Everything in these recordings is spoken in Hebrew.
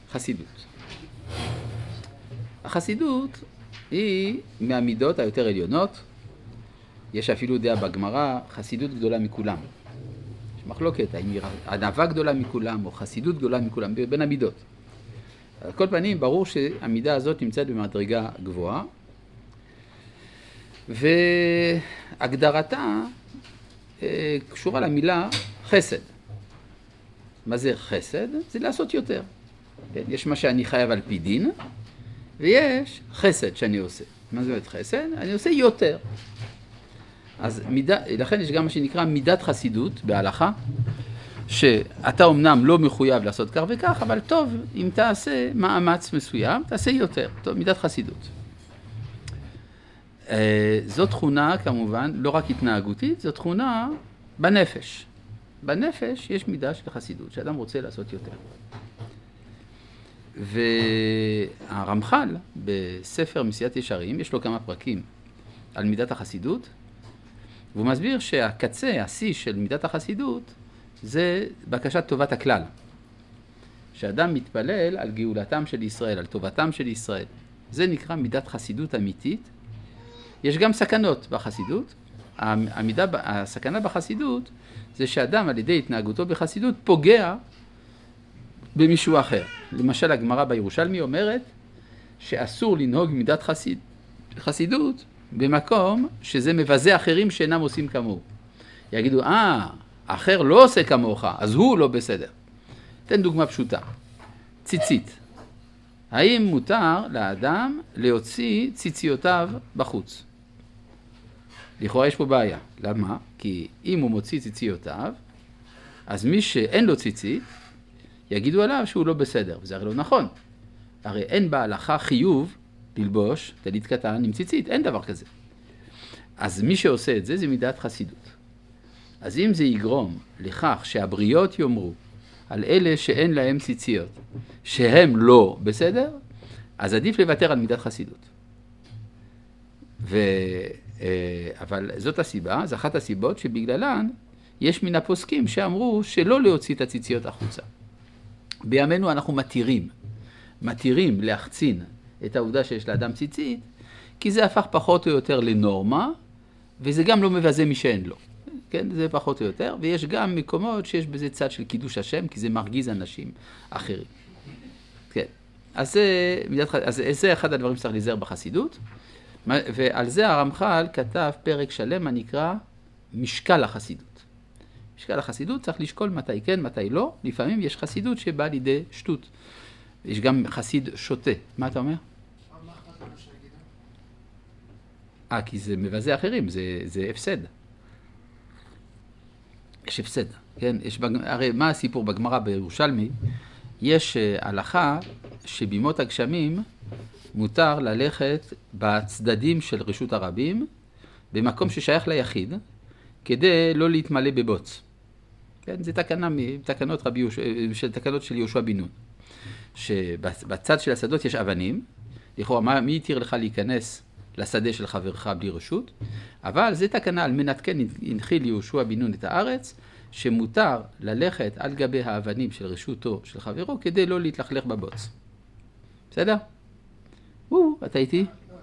חסידות. החסידות היא מהמידות היותר עליונות. יש אפילו דעה בגמרא, חסידות גדולה מכולם. יש מחלוקת, האם היא ענווה גדולה מכולם או חסידות גדולה מכולם, בין המידות. על כל פנים, ברור שהמידה הזאת נמצאת במדרגה גבוהה, והגדרתה קשורה למילה חסד. מה זה חסד? זה לעשות יותר. יש מה שאני חייב על פי דין, ויש חסד שאני עושה. מה זאת אומרת חסד? אני עושה יותר. אז לכן יש גם מה שנקרא מידת חסידות בהלכה, שאתה אומנם לא מחויב לעשות כך וכך, אבל טוב, אם תעשה מאמץ מסוים, תעשה יותר. טוב, מידת חסידות. זו תכונה כמובן, לא רק התנהגותית, זו תכונה בנפש. בנפש יש מידה של חסידות, שאדם רוצה לעשות יותר. והרמח"ל בספר מסיעת ישרים, יש לו כמה פרקים על מידת החסידות, והוא מסביר שהקצה, השיא של מידת החסידות, זה בקשת טובת הכלל. שאדם מתפלל על גאולתם של ישראל, על טובתם של ישראל. זה נקרא מידת חסידות אמיתית. יש גם סכנות בחסידות. הסכנה בחסידות זה שאדם על ידי התנהגותו בחסידות פוגע במישהו אחר. למשל הגמרא בירושלמי אומרת שאסור לנהוג מידת חסידות במקום שזה מבזה אחרים שאינם עושים כמוהו. יגידו, האחר לא עושה כמוך, אז הוא לא בסדר. תן דוגמה פשוטה. ציצית. האם מותר לאדם להוציא ציציותיו בחוץ? לכאורה יש פה בעיה. למה? כי אם הוא מוציא ציציותיו, אז מי שאין לו ציצית, יגידו עליו שהוא לא בסדר. וזה הרי לא נכון. הרי אין בהלכה חיוב ללבוש טלית קטן עם ציצית. אין דבר כזה. אז מי שעושה את זה, זה מידת חסידות. אז אם זה יגרום לכך שהבריות יאמרו על אלה שאין להם ציציות, שהם לא בסדר, אז עדיף לוותר על מידת חסידות. אבל זאת הסיבה, זו אחת הסיבות שבגללן יש מן הפוסקים שאמרו שלא להוציא את הציציות החוצה. בימינו אנחנו מתירים להחצין את העובדה שיש לאדם ציצית, כי זה הפך פחות או יותר לנורמה, וזה גם לא מבזה מי שאין לו. כן, זה פחות או יותר, ויש גם מקומות שיש בזה צד של קידוש השם, כי זה מרגיז אנשים אחרים. כן, אז זה אחד הדברים שצריך להיזהר בחסידות, ועל זה הרמח"ל כתב פרק שלם הנקרא משקל החסידות. משקל החסידות צריך לשקול מתי כן, מתי לא. לפעמים יש חסידות שבאה לידי שטות. יש גם חסיד שוטה. מה אתה אומר? כי זה מבזה אחרים, זה הפסד. יש הפסד, כן? הרי מה הסיפור בגמרא בירושלמי? יש הלכה שבימות הגשמים מותר ללכת בצדדים של רשות הרבים, במקום ששייך ליחיד, כדי לא להתמלא בבוץ. כן? זה תקנות של יהושע בן נון. שבצד של השדות יש אבנים, לכאורה מי יתיר לך להיכנס לשדה של חברך בלי רשות, אבל זה תקנה על מנת כן הנחיל יהושע בן נון את הארץ, שמותר ללכת על גבי האבנים של רשותו של חברו, כדי לא להתלכלך בבוץ. בסדר? אתה איתי?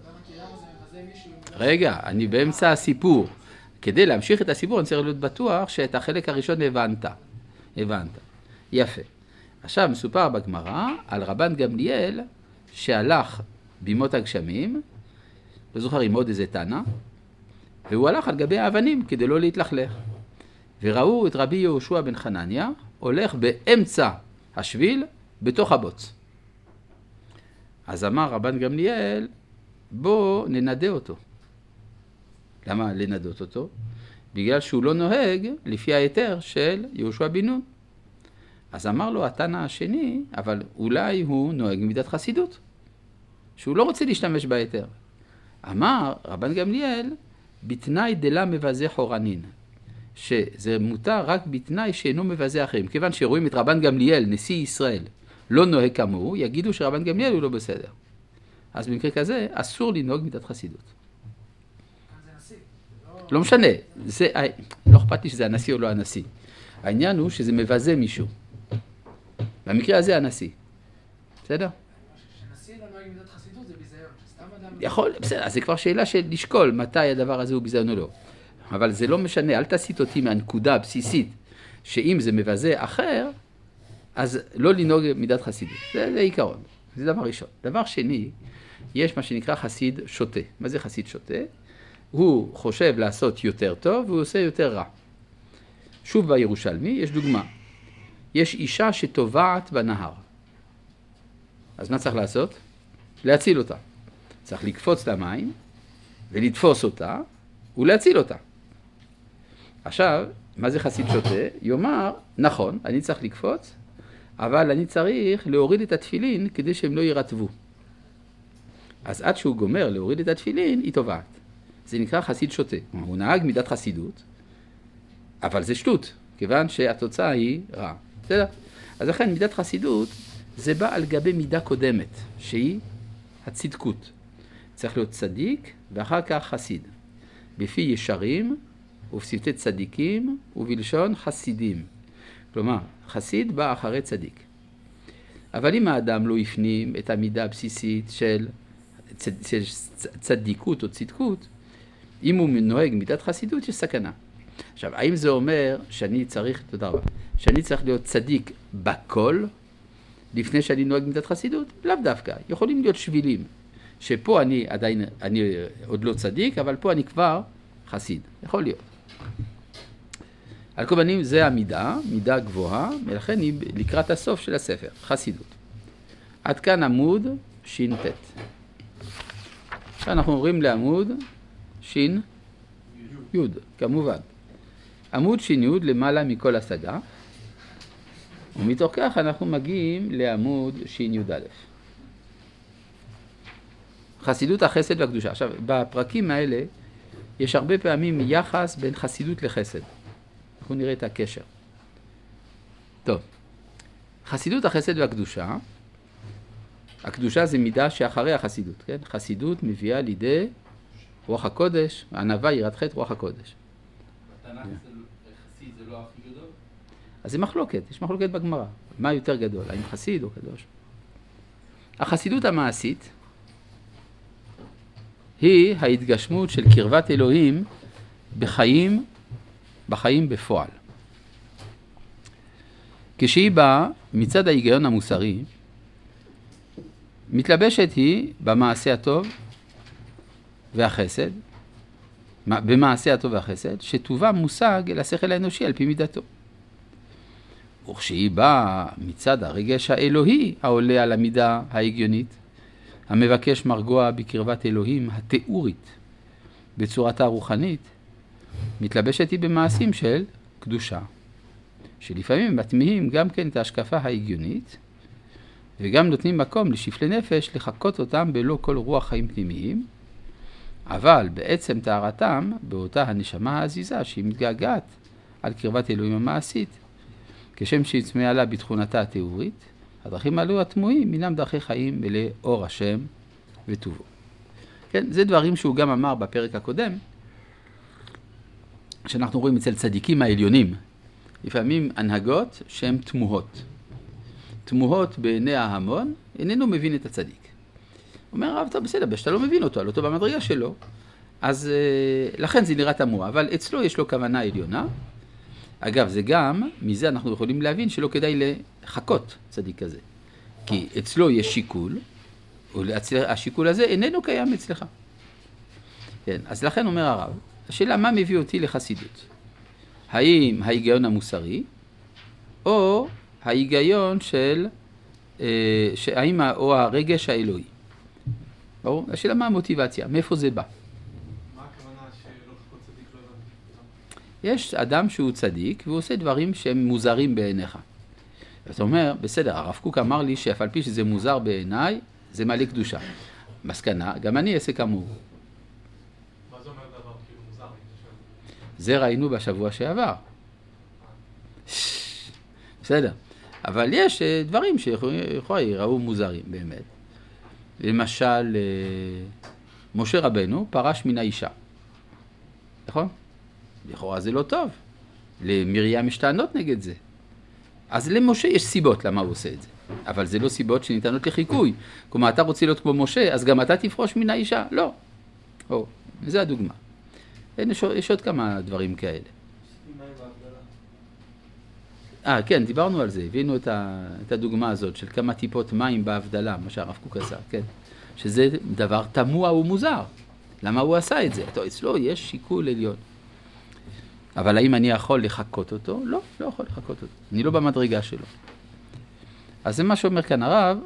רגע, אני באמצע הסיפור. כדי להמשיך את הסיפור, אני צריך להיות בטוח שאת החלק הראשון הבנת. יפה. עכשיו מסופר בגמרא על רבן גמליאל שהלך בימות הגשמים, לא זוכר עם עוד איזה תנא, והוא הלך על גבי האבנים כדי לא להתלכלך. וראו את רבי יהושע בן חנניה הולך באמצע השביל בתוך הבוץ. אז אמר רבן גמליאל, בוא ננדה אותו. למה לנדות אותו? בגלל שהוא לא נוהג לפי ההיתר של יהושע בן נון. אז אמר לו התנא השני, אבל אולי הוא נוהג מידת חסידות, שהוא לא רוצה להשתמש בהיתר. אמר רבן גמליאל, בתנאי דלה מבזה חורנין, שזה מותר רק בתנאי שאינו מבזה אחרים. כיוון שרואים את רבן גמליאל, נשיא ישראל, לא נוהג כמוהו, יגידו שרבן גמליאל הוא לא בסדר. אז במקרה כזה, אסור לנהוג מידת חסידות. לא משנה, לא אכפת לי שזה הנשיא או לא הנשיא. העניין הוא שזה מבזה מישהו. במקרה הזה הנשיא. בסדר? כשנשיא אדם נוהג מידת חסידות זה ביזיון, שסתם אדם... יכול, בסדר, אז זה כבר שאלה של לשקול מתי הדבר הזה הוא ביזיון או לא. אבל זה לא משנה, אל תסיט אותי מהנקודה הבסיסית, שאם זה מבזה אחר, אז לא לנהוג מידת חסידות. זה עיקרון, זה דבר ראשון. דבר שני, יש מה שנקרא חסיד שוטה. מה זה חסיד שוטה? הוא חושב לעשות יותר טוב והוא עושה יותר רע. שוב בירושלמי, יש דוגמה. יש אישה שטובעת בנהר. אז מה צריך לעשות? להציל אותה. צריך לקפוץ למים ולתפוס אותה ולהציל אותה. עכשיו, מה זה חסיד שוטה? יאמר, נכון, אני צריך לקפוץ, אבל אני צריך להוריד את התפילין כדי שהם לא יירטבו. אז עד שהוא גומר להוריד את התפילין, היא טובעת. זה נקרא חסיד שוטה. הוא נהג מידת חסידות, אבל זה שטות, כיוון שהתוצאה היא רע. בסדר? אז לכן מידת חסידות זה בא על גבי מידה קודמת, שהיא הצדקות. צריך להיות צדיק ואחר כך חסיד. בפי ישרים ובשפתי צדיקים ובלשון חסידים. כלומר, חסיד בא אחרי צדיק. אבל אם האדם לא יפנים את המידה הבסיסית של צדיקות או צדקות, אם הוא נוהג מידת חסידות, יש סכנה. עכשיו, האם זה אומר שאני צריך, תודה רבה, שאני צריך להיות צדיק בכל, לפני שאני נוהג מידת חסידות? לאו דווקא. יכולים להיות שבילים, שפה אני עדיין, אני עוד לא צדיק, אבל פה אני כבר חסיד. יכול להיות. על כל פנים, זה המידה, מידה גבוהה, ולכן היא לקראת הסוף של הספר, חסידות. עד כאן עמוד ש"ט. עכשיו אנחנו עוברים לעמוד ש"י, כמובן. עמוד ש"י למעלה מכל השגה, ומתוך כך אנחנו מגיעים לעמוד ש"י. חסידות החסד והקדושה. עכשיו, בפרקים האלה יש הרבה פעמים יחס בין חסידות לחסד. אנחנו נראה את הקשר. טוב, חסידות החסד והקדושה, הקדושה זה מידה שאחרי החסידות, כן? חסידות מביאה לידי רוח הקודש, הענווה יראת חטא רוח הקודש. התנ"ך חסיד זה לא הכי גדול? אז זה מחלוקת, יש מחלוקת בגמרא. מה יותר גדול, האם חסיד או קדוש? החסידות המעשית היא ההתגשמות של קרבת אלוהים בחיים בפועל. כשהיא באה מצד ההיגיון המוסרי, מתלבשת היא במעשה הטוב והחסד, במעשה הטוב והחסד, שטובה מושג אל השכל האנושי על פי מידתו. וכשהיא באה מצד הרגש האלוהי העולה על המידה ההגיונית, המבקש מרגוע בקרבת אלוהים התיאורית בצורתה הרוחנית, מתלבשת היא במעשים של קדושה, שלפעמים מטמיעים גם כן את ההשקפה ההגיונית, וגם נותנים מקום לשפלי נפש לחכות אותם בלא כל רוח חיים פנימיים, אבל בעצם טהרתם באותה הנשמה העזיזה שהיא מתגעגעת על קרבת אלוהים המעשית, כשם שהצמאה לה בתכונתה התיאורית, הדרכים האלו התמוהים מינם דרכי חיים מלא אור השם וטובו. כן, זה דברים שהוא גם אמר בפרק הקודם, שאנחנו רואים אצל צדיקים העליונים, לפעמים הנהגות שהן תמוהות. תמוהות בעיני ההמון, איננו מבין את הצדיק. אומר הרב, טוב, בסדר, שאתה לא מבין אותו, על אותו במדרגה שלו, אז לכן זה נראה תמוה, אבל אצלו יש לו כוונה עליונה. אגב, זה גם, מזה אנחנו יכולים להבין שלא כדאי לחכות צדיק כזה. כי אצלו יש שיקול, והשיקול הזה איננו קיים אצלך. כן, אז לכן אומר הרב, השאלה מה מביא אותי לחסידות? האם ההיגיון המוסרי, או ההיגיון או הרגש האלוהי? ברור? השאלה מה המוטיבציה, מאיפה זה בא? מה הכוונה שלא לחכות צדיק לא הבנתי? יש אדם שהוא צדיק והוא עושה דברים שהם מוזרים בעיניך. אתה אומר, בסדר, הרב קוק אמר לי שאף על פי שזה מוזר בעיניי, זה מלא קדושה. מסקנה, גם אני אעשה כמוהו. מה זה אומר דבר כאילו מוזר? זה ראינו בשבוע שעבר. בסדר. אבל יש דברים שיראו מוזרים באמת. למשל, משה רבנו פרש מן האישה. נכון? לכאורה זה לא טוב. למרים יש טענות נגד זה. אז למשה יש סיבות למה הוא עושה את זה. אבל זה לא סיבות שניתנות לחיקוי. כלומר, אתה רוצה להיות כמו משה, אז גם אתה תפרוש מן האישה? לא. זה הדוגמה. יש עוד כמה דברים כאלה. כן, דיברנו על זה, הבינו את הדוגמה הזאת של כמה טיפות מים בהבדלה, מה שהרב קוק עשה, כן. שזה דבר תמוה ומוזר. למה הוא עשה את זה? אצלו יש שיקול עליון. אבל האם אני יכול לחכות אותו? לא, לא יכול לחכות אותו. אני לא במדרגה שלו. אז זה מה שאומר כאן הרב,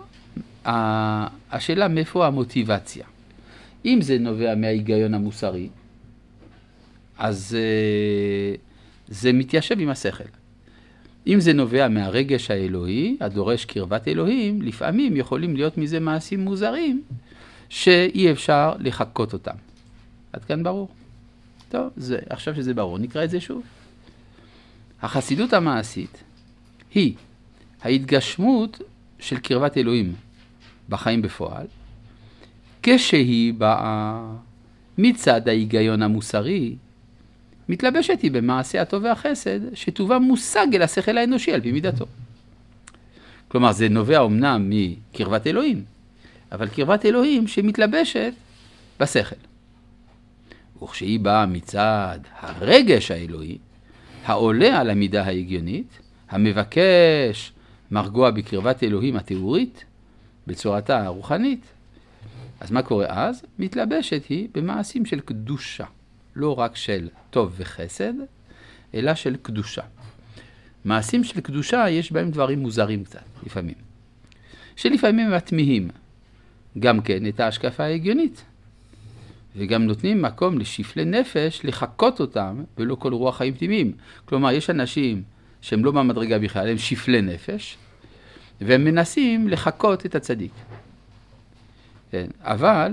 השאלה מאיפה המוטיבציה. אם זה נובע מההיגיון המוסרי, אז זה מתיישב עם השכל. אם זה נובע מהרגש האלוהי, הדורש קרבת אלוהים, לפעמים יכולים להיות מזה מעשים מוזרים, שאי אפשר לחכות אותם. עד כאן ברור? טוב, עכשיו שזה ברור, נקרא את זה שוב. החסידות המעשית היא ההתגשמות של קרבת אלוהים בחיים בפועל, כשהיא באה מצד ההיגיון המוסרי, מתלבשת היא במעשה הטוב והחסד, שטובה מושג אל השכל האנושי על פי מידתו. כלומר, זה נובע אמנם מקרבת אלוהים, אבל קרבת אלוהים שמתלבשת בשכל. וכשהיא באה מצד הרגש האלוהי, העולה על המידה ההגיונית, המבקש מרגוע בקרבת אלוהים התיאורית, בצורתה הרוחנית, אז מה קורה אז? מתלבשת היא במעשים של קדושה. לא רק של טוב וחסד, אלא של קדושה. מעשים של קדושה יש בהם דברים מוזרים קצת, לפעמים. שלפעמים מתמיהים גם כן את ההשקפה ההגיונית. וגם נותנים מקום לשפלי נפש לחכות אותם, ולא כל רוח חיים פנימיים. כלומר, יש אנשים שהם לא במדרגה בכלל, הם שפלי נפש, והם מנסים לחכות את הצדיק. כן, אבל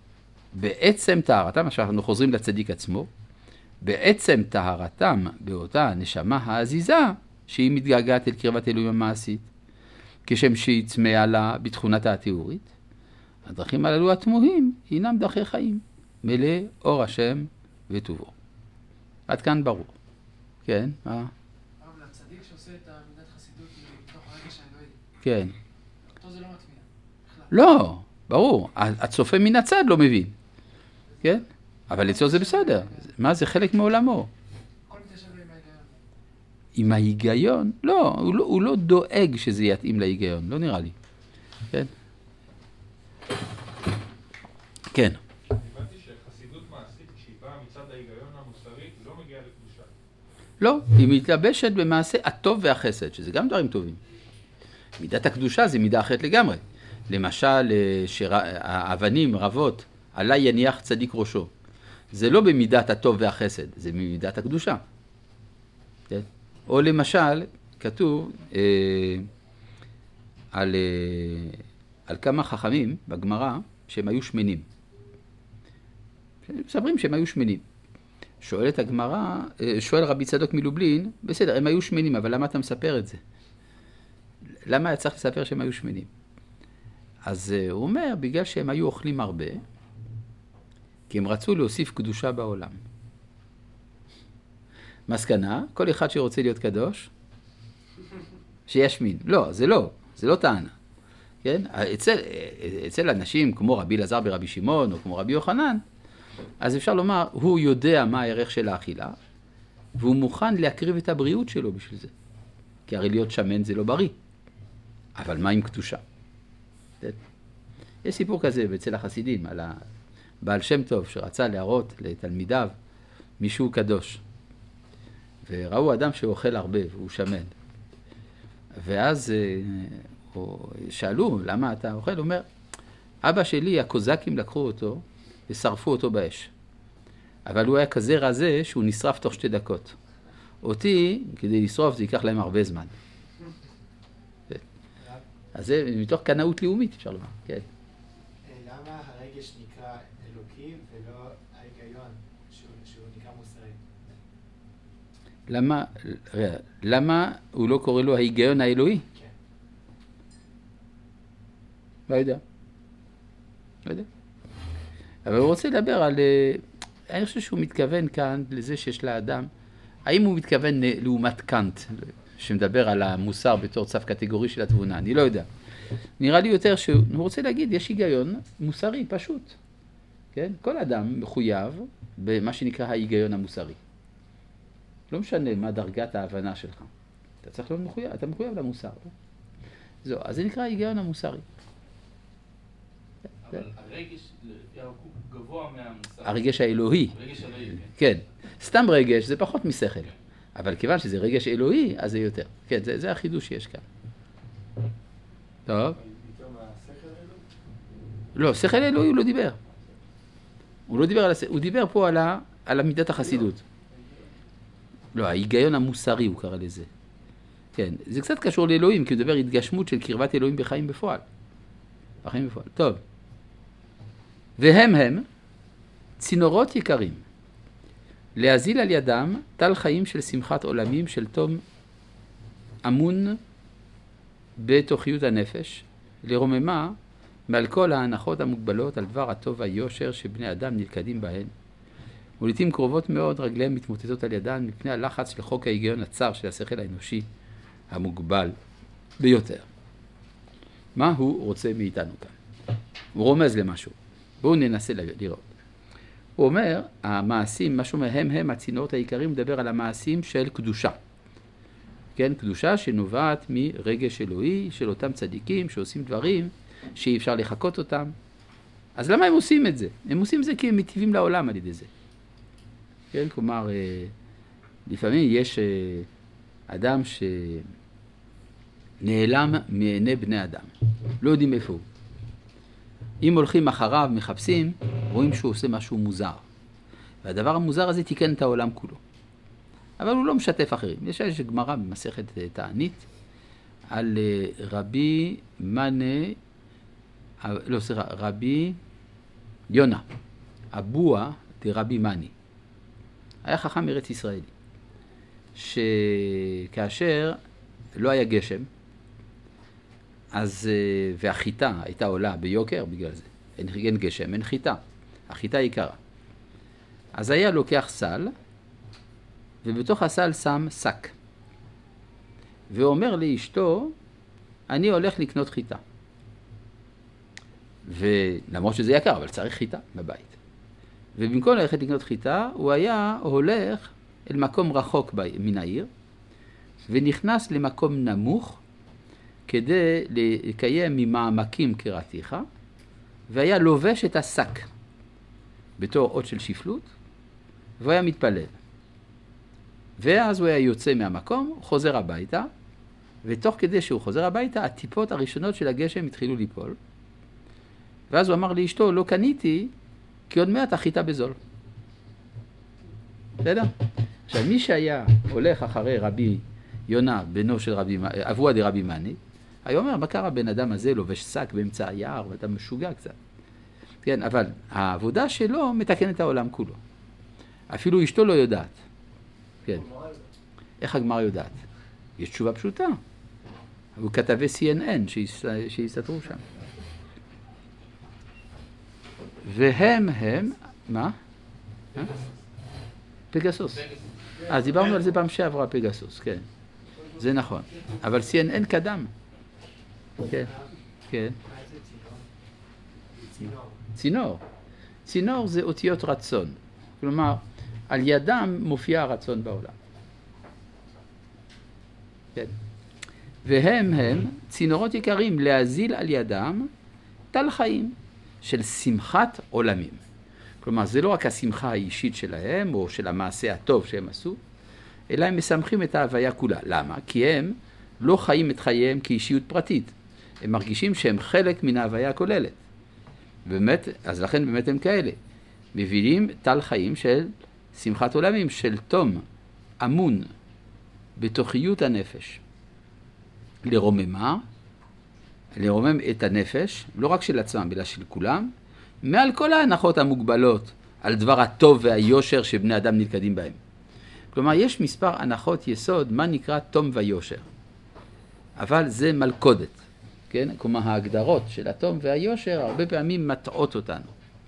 בעצם טהרתם, עכשיו אנחנו חוזרים לצדיק עצמו, בעצם טהרתם באותה נשמה העזיזה, שהיא מתגעגעת אל קרבת אלוהים המעשית, כשם שהיא צמאה לה בתכונתה התיאורית, הדרכים הללו התמוהים הינם דרכי חיים, מלא אור השם וטובו. עד כאן ברור. כן, אבל הצדיק שעושה את מידת חסידות מתוך הרגש האלוהי. כן. אותו זה לא מטמיע. לא, ברור. הצופה מן הצד לא מבין. כן? אבל אצלו זה בסדר. מה זה חלק מעולמו? הכל מתיישב עם ההיגיון. עם ההיגיון? לא, הוא לא דואג שזה יתאים להיגיון. לא נראה לי. כן? כן. הבנתי שחסידות מעשית, כשהיא באה מצד ההיגיון המוסרי, לא מגיעה לקדושה. לא, היא מתלבשת במעשה הטוב והחסד, שזה גם דברים טובים. מידת הקדושה זה מידה אחרת לגמרי. למשל, שהאבנים רבות, עלי יניח צדיק ראשו. זה לא במידת הטוב והחסד, זה במידת הקדושה. כן? או למשל, כתוב על כמה חכמים בגמרא שהם היו שמנים. מספרים שהם היו שמנים. שואלת הגמרא, שואל רבי צדוק מלובלין, בסדר, הם היו שמנים, אבל למה אתה מספר את זה? למה היה צריך לספר שהם היו שמנים? אז הוא אומר, בגלל שהם היו אוכלים הרבה, כי הם רצו להוסיף קדושה בעולם. מסקנה, כל אחד שרוצה להיות קדוש, שישמין. לא, זה לא טענה. כן? אצל אנשים כמו רבי אלעזר ברבי שמעון, או כמו רבי יוחנן, אז אפשר לומר, הוא יודע מה הערך של האכילה, והוא מוכן להקריב את הבריאות שלו בשביל זה. כי הרי להיות שמן זה לא בריא. אבל מה עם קדושה? יש סיפור כזה אצל החסידים, על הבעל שם טוב שרצה להראות לתלמידיו מישהו קדוש. וראו אדם שאוכל הרבה והוא שמן. ואז שאלו, למה אתה אוכל? הוא אומר, אבא שלי, הקוזקים לקחו אותו ושרפו אותו באש. אבל הוא היה כזה רזה שהוא נשרף תוך 2 דקות. אותי, כדי לשרוף, זה ייקח להם הרבה זמן. אז זה מתוך קנאות לאומית, אפשר לומר, כן. למה הרגש נקרא אלוקי ולא ההיגיון שהוא נקרא מוסרי? למה הוא לא קורא לו ההיגיון האלוהי? כן. לא יודע. אבל הוא רוצה לדבר על, אני חושב שהוא מתכוון כאן לזה שיש לאדם, האם הוא מתכוון לעומת קאנט, שמדבר על המוסר בתור צו קטגורי של התבונה, אני לא יודע. נראה לי יותר שהוא רוצה להגיד, יש היגיון מוסרי פשוט. כן? כל אדם מחויב במה שנקרא ההיגיון המוסרי. לא משנה מה דרגת ההבנה שלך. אתה צריך להיות מחויב, אתה מחויב למוסר. זהו, אז זה נקרא ההיגיון המוסרי. אבל הרגש הוא גבוה מהמוסר. הרגש האלוהי. הרגש האלוהי, כן. סתם רגש זה פחות משכל. אבל כיוון שזה רגש אלוהי, אז זה יותר. כן, זה החידוש שיש כאן. טוב. יותר מהשכל אלוהי? לא, שכל אלוהי הוא לא דיבר. הוא לא דיבר על השכל, הוא דיבר פה על מידת החסידות. לא, ההיגיון המוסרי הוא קרא לזה. כן, זה קצת קשור לאלוהים, כי הוא מדבר התגשמות של קרבת אלוהים בחיים בפועל. בחיים בפועל. טוב. והם צינורות יקרים. להזיל על ידם טל חיים של שמחת עולמים של תום אמון בתוכיות הנפש, לרוממה מעל כל ההנחות המוגבלות על דבר הטוב והיושר שבני אדם נלכדים בהן, ולעתים קרובות מאוד רגליהם מתמוטטות על ידן מפני הלחץ לחוק ההיגיון הצר של השכל האנושי המוגבל ביותר. מה הוא רוצה מאיתנו כאן? הוא רומז למשהו. בואו ננסה לראות. הוא אומר, המעשים, מה שאומר, הם הצינורות העיקריים, מדבר על המעשים של קדושה. כן, קדושה שנובעת מרגש אלוהי של אותם צדיקים שעושים דברים שאי אפשר לחכות אותם. אז למה הם עושים את זה? הם עושים את זה כי הם מטיבים לעולם על ידי זה. כן, כלומר, לפעמים יש אדם שנעלם מעיני בני אדם. לא יודעים איפה הוא. אם הולכים אחריו, מחפשים, רואים שהוא עושה משהו מוזר. והדבר המוזר הזה תיקן את העולם כולו. אבל הוא לא משתף אחרים. יש גמרא במסכת תענית על רבי יונה, אבוה דרבי מני. היה חכם ארץ ישראלי, שכאשר לא היה גשם, אז, והחיטה הייתה עולה ביוקר בגלל זה. אין גשם, אין חיטה. החיטה יקרה. אז היה לוקח סל, ובתוך הסל שם שק. ואומר לאשתו, אני הולך לקנות חיטה. ולמרות שזה יקר, אבל צריך חיטה בבית. ובמקום ללכת לקנות חיטה, הוא היה הולך אל מקום רחוק מן העיר, ונכנס למקום נמוך, כדי לקיים ממעמקים קראתיך, והיה לובש את השק בתור אות של שפלות, והוא היה מתפלל. ואז הוא היה יוצא מהמקום, חוזר הביתה, ותוך כדי שהוא חוזר הביתה, הטיפות הראשונות של הגשם התחילו ליפול. ואז הוא אמר לאשתו, לא קניתי, כי עוד מעט החיטה בזול. בסדר? עכשיו, מי שהיה הולך אחרי רבי יונה, בנו של אבוה דרבי מני, היה אומר, מה קרה? בן אדם הזה לובש שק באמצע היער, ואתה משוגע קצת. כן, אבל העבודה שלו מתקנת את העולם כולו. אפילו אשתו לא יודעת. כן. איך הגמרא יודעת? יש תשובה פשוטה. הוא כתבי CNN שיסתתרו שם. והם, מה? פגסוס. אז דיברנו על זה פעם שעברה, פגסוס, כן. זה נכון. אבל CNN קדם. כן, כן. צינור. צינור זה אותיות רצון. כלומר, על ידם מופיע הרצון בעולם. כן. והם צינורות יקרים להזיל על ידם טל חיים של שמחת עולמים. כלומר, זה לא רק השמחה האישית שלהם או של המעשה הטוב שהם עשו, אלא הם משמחים את ההוויה כולה. למה? כי הם לא חיים את חייהם כאישיות פרטית. הם מרגישים שהם חלק מן ההוויה הכוללת. באמת, אז לכן באמת הם כאלה. מבינים טל חיים של שמחת עולמים, של תום, אמון, בתוכיות הנפש. לרומם את הנפש, לא רק של עצמם, אלא של כולם, מעל כל ההנחות המוגבלות על דבר הטוב והיושר שבני אדם נלכדים בהם. כלומר, יש מספר הנחות יסוד, מה נקרא תום ויושר. אבל זה מלכודת. כן? כלומר, ההגדרות של התום והיושר הרבה פעמים מטעות אותנו.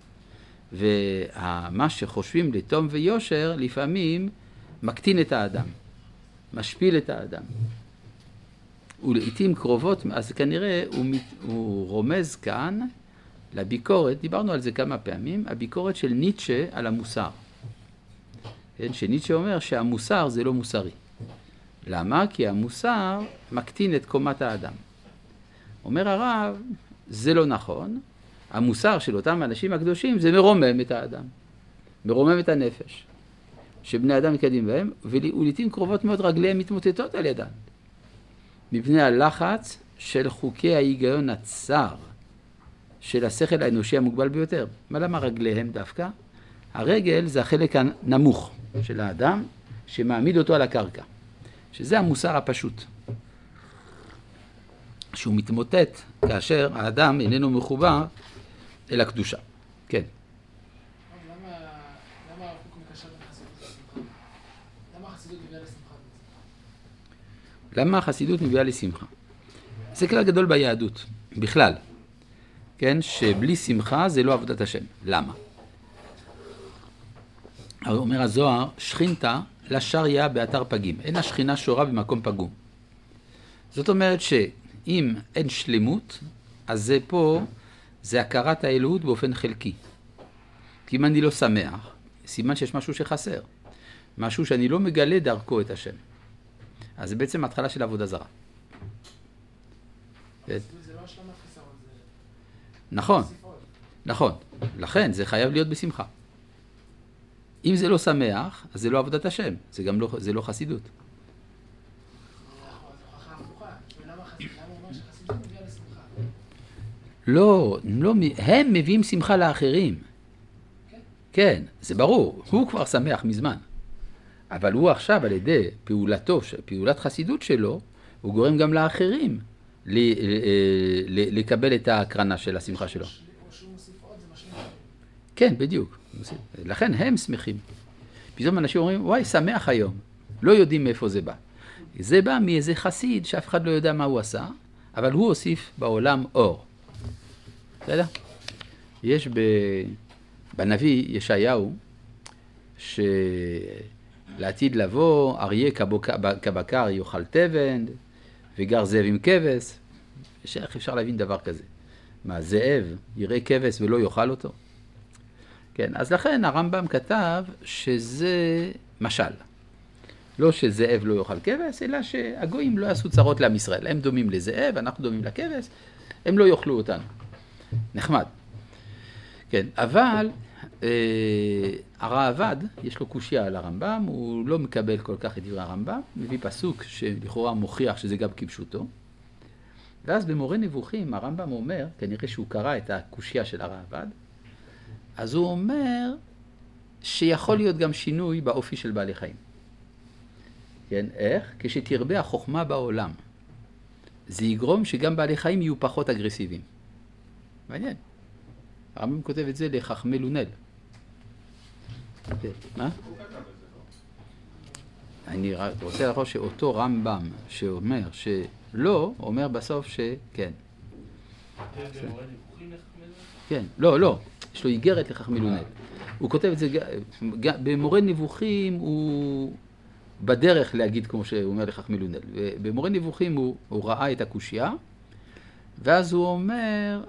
ומה שחושבים לתום ויושר לפעמים מקטין את האדם, משפיל את האדם. ולעיתים קרובות, אז כנראה הוא רומז כאן לביקורת, דיברנו על זה כמה פעמים, הביקורת של ניטשה על המוסר. כן, שניטשה אומר שהמוסר זה לא מוסרי. למה? כי המוסר מקטין את קומת האדם. אומר הרב, זה לא נכון. המוסר של אותם האנשים הקדושים זה מרומם את האדם. מרומם את הנפש. שבני אדם מקדים בהם, ולעיתים קרובות מאוד רגליהם מתמוטטות על ידן. מפני הלחץ של חוקי ההיגיון הצר של השכל האנושי המוגבל ביותר. מה למה רגליהם דווקא? הרגל זה החלק הנמוך של האדם שמעמיד אותו על הקרקע. שזה המוסר הפשוט. שהוא מתמוטט כאשר האדם איננו מחובר אל הקדושה. כן. למה הרב קוק מקשר בין חסידות לשמחה? למה החסידות מביאה לשמחה? למה החסידות מביאה לשמחה? זה כלל גדול ביהדות, בכלל. כן, שבלי שמחה זה לא עבודת השם. למה? אומר הזוהר, שכינתה לשריה באתר פגים. אין השכינה שורה במקום פגום. זאת אומרת שאם אין שלמות, אז זה פה, זה הכרת האלוהות באופן חלקי. כי אם אני לא שמח, סימן שיש משהו שחסר. משהו שאני לא מגלה דרכו את השם. אז זה בעצם התחלה של עבודה זרה. זה לא השלמת חיסרון, זה... נכון, נכון. לכן זה חייב להיות בשמחה. אם זה לא שמח, אז זה לא עבודת השם. זה גם לא, זה לא חסידות. זו הוכחה הפוכה. למה הוא אומר שחסידות מביאה לשמחה? לא, הם מביאים שמחה לאחרים. כן, זה ברור. הוא כבר שמח מזמן. אבל הוא עכשיו על ידי פעולתו, פעולת חסידות שלו, הוא גורם גם לאחרים לקבל את ההקרנה של השמחה שלו. או שהוא מוסיף עוד, זה משלים. כן, בדיוק. לכן הם שמחים. פתאום אנשים אומרים, וואי, שמח היום. לא יודעים מאיפה זה בא. זה בא מאיזה חסיד שאף אחד לא יודע מה הוא עשה, אבל הוא הוסיף בעולם אור. בסדר? יש בנביא ישעיהו, שלעתיד לבוא, אריה כבקר יאכל תבן, וגר זאב עם כבש. איך אפשר להבין דבר כזה? מה, זאב יראה כבש ולא יאכל אותו? כן, אז לכן הרמב"ם כתב שזה משל. לא שזאב לא יאכל כבש, אלא שהגויים לא יעשו צרות לעם ישראל. הם דומים לזאב, אנחנו דומים לכבש, הם לא יאכלו אותנו. נחמד. כן, אבל הרעב"ד, יש לו קושיה על הרמב"ם, הוא לא מקבל כל כך את דברי הרמב"ם, מביא פסוק שלכאורה מוכיח שזה גם כפשוטו. ואז במורה נבוכים הרמב"ם אומר, כנראה שהוא קרא את הקושיה של הרעב"ד, אז הוא אומר שיכול להיות גם שינוי באופי של בעלי חיים. כן, איך? כשתרבה החוכמה בעולם, זה יגרום שגם בעלי חיים יהיו פחות אגרסיביים. מעניין. הרמב"ם כותב את זה לחכמי לונל. מה? אני רוצה להראות שאותו רמב"ם שאומר שלא, אומר בסוף שכן. כן, לא. יש לו איגרת לחכמי לונל. הוא כותב את זה, במורה נבוכים הוא בדרך להגיד כמו שהוא אומר לחכמי לונל. במורה נבוכים הוא ראה את הקושיה, ואז הוא אומר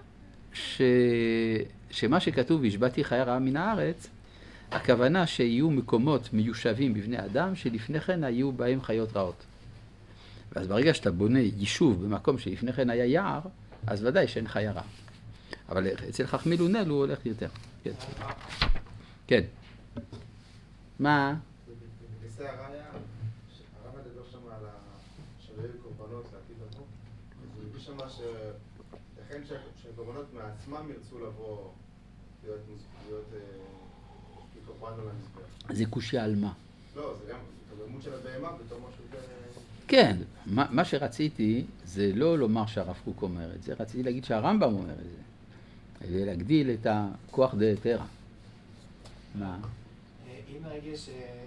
שמה שכתוב, השבעתי חיי רעה מן הארץ, הכוונה שיהיו מקומות מיושבים בבני אדם, שלפני כן היו בהם חיות רעות. ואז ברגע שאתה בונה יישוב במקום שלפני כן היה יער, אז ודאי שאין חיה רעה. אבל אצל חכמי לונל הוא הולך יותר. כן. כן. מה? בנושא הראיה, הרב מדבר שם על שלא יהיו קורבנות לעתיד לבוא. אז הוא הביא שם שייתכן שקורבנות מעצמם ירצו לבוא להיות כקורבן על המזבח. זה קושיה על מה? לא, זה גם הדמות של הבהמה בתור משהו כן, מה שרציתי זה לא לומר שהרב קוק אומר את זה, רציתי להגיד שהרמב"ם אומר את זה. להגדיל את הכוח דהיתרא. מה? אם הרגש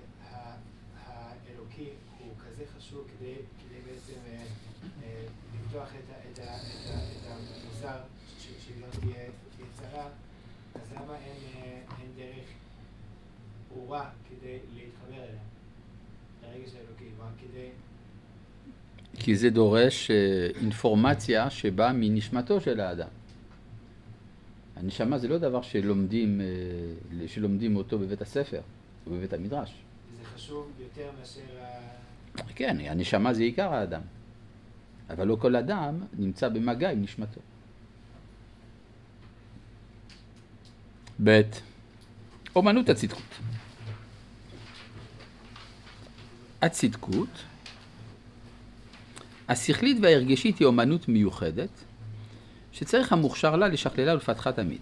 האלוקי הוא כזה חשוב כדי בעצם לפתוח את המוזר שלא תהיה צרה, אז למה אין דרך ברורה כדי להתחבר אליה? הרגש האלוקי, מה כדי... כי זה דורש אינפורמציה שבאה מנשמתו של האדם. הנשמה זה לא דבר שלומדים אותו בבית הספר או בבית המדרש. זה חשוב יותר מאשר כן, הנשמה זה עיקר האדם. אבל לא כל אדם נמצא במגע עם נשמתו. ב' אומנות הצדקות. הצדקות, השכלית וההרגשית היא אומנות מיוחדת, שצריך המוכשר לה לשכללה ולפתחה תמיד.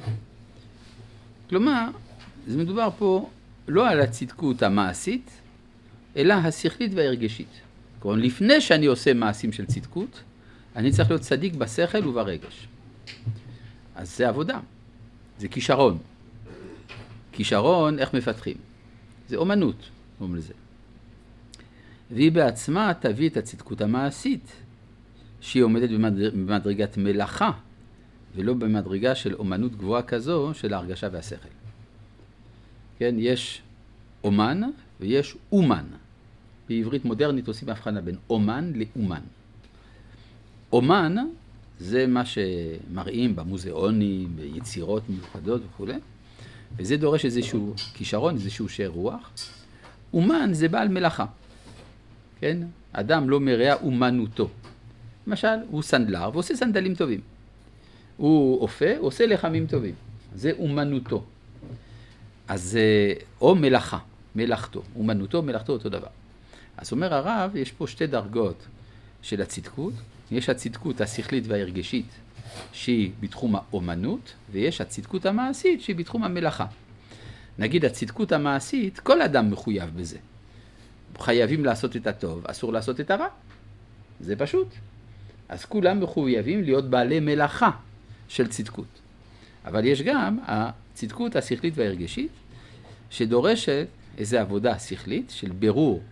כלומר, זה מדובר פה לא על הצדקות המעשית, אלא השכלית וההרגשית. כלומר, לפני שאני עושה מעשים של צדקות, אני צריך להיות צדיק בשכל וברגש. אז זה עבודה, זה כישרון. כישרון, איך מפתחים? זה אומנות, אומרים לזה. והיא בעצמה תביא את הצדקות המעשית, שהיא עומדת במדרגת מלאכה, ולא במדרגה של אומנות גבוהה כזו של ההרגשה והשכל. כן, יש אומן ויש אומן. בעברית מודרנית עושים הבחנה בין אומן לאומן. אומן זה מה שמראים במוזיאונים, ביצירות מיוחדות וכו'. וזה דורש איזשהו כישרון, איזשהו שאר רוח. אומן זה בעל מלאכה. כן? אדם לא מראה אומנותו. למשל, הוא סנדלר ועושה סנדלים טובים. הוא אופה, עושה לחמים טובים. זה אומנותו. אז או מלאכה, מלאכתו. אומנותו, מלאכתו אותו דבר. אז אומר הרב, יש פה שתי דרגות של הצדקות. יש הצדקות השכלית וההרגשית, שהיא בתחום האומנות, ויש הצדקות המעשית, שהיא בתחום המלאכה. נגיד, הצדקות המעשית, כל אדם מחויב בזה. חייבים לעשות את הטוב, אסור לעשות את הרע. זה פשוט. אז כולם מחויבים להיות בעלי מלאכה של צדקות. אבל יש גם הצדקות השכלית וההרגשית, שדורשת איזו עבודה שכלית של בירור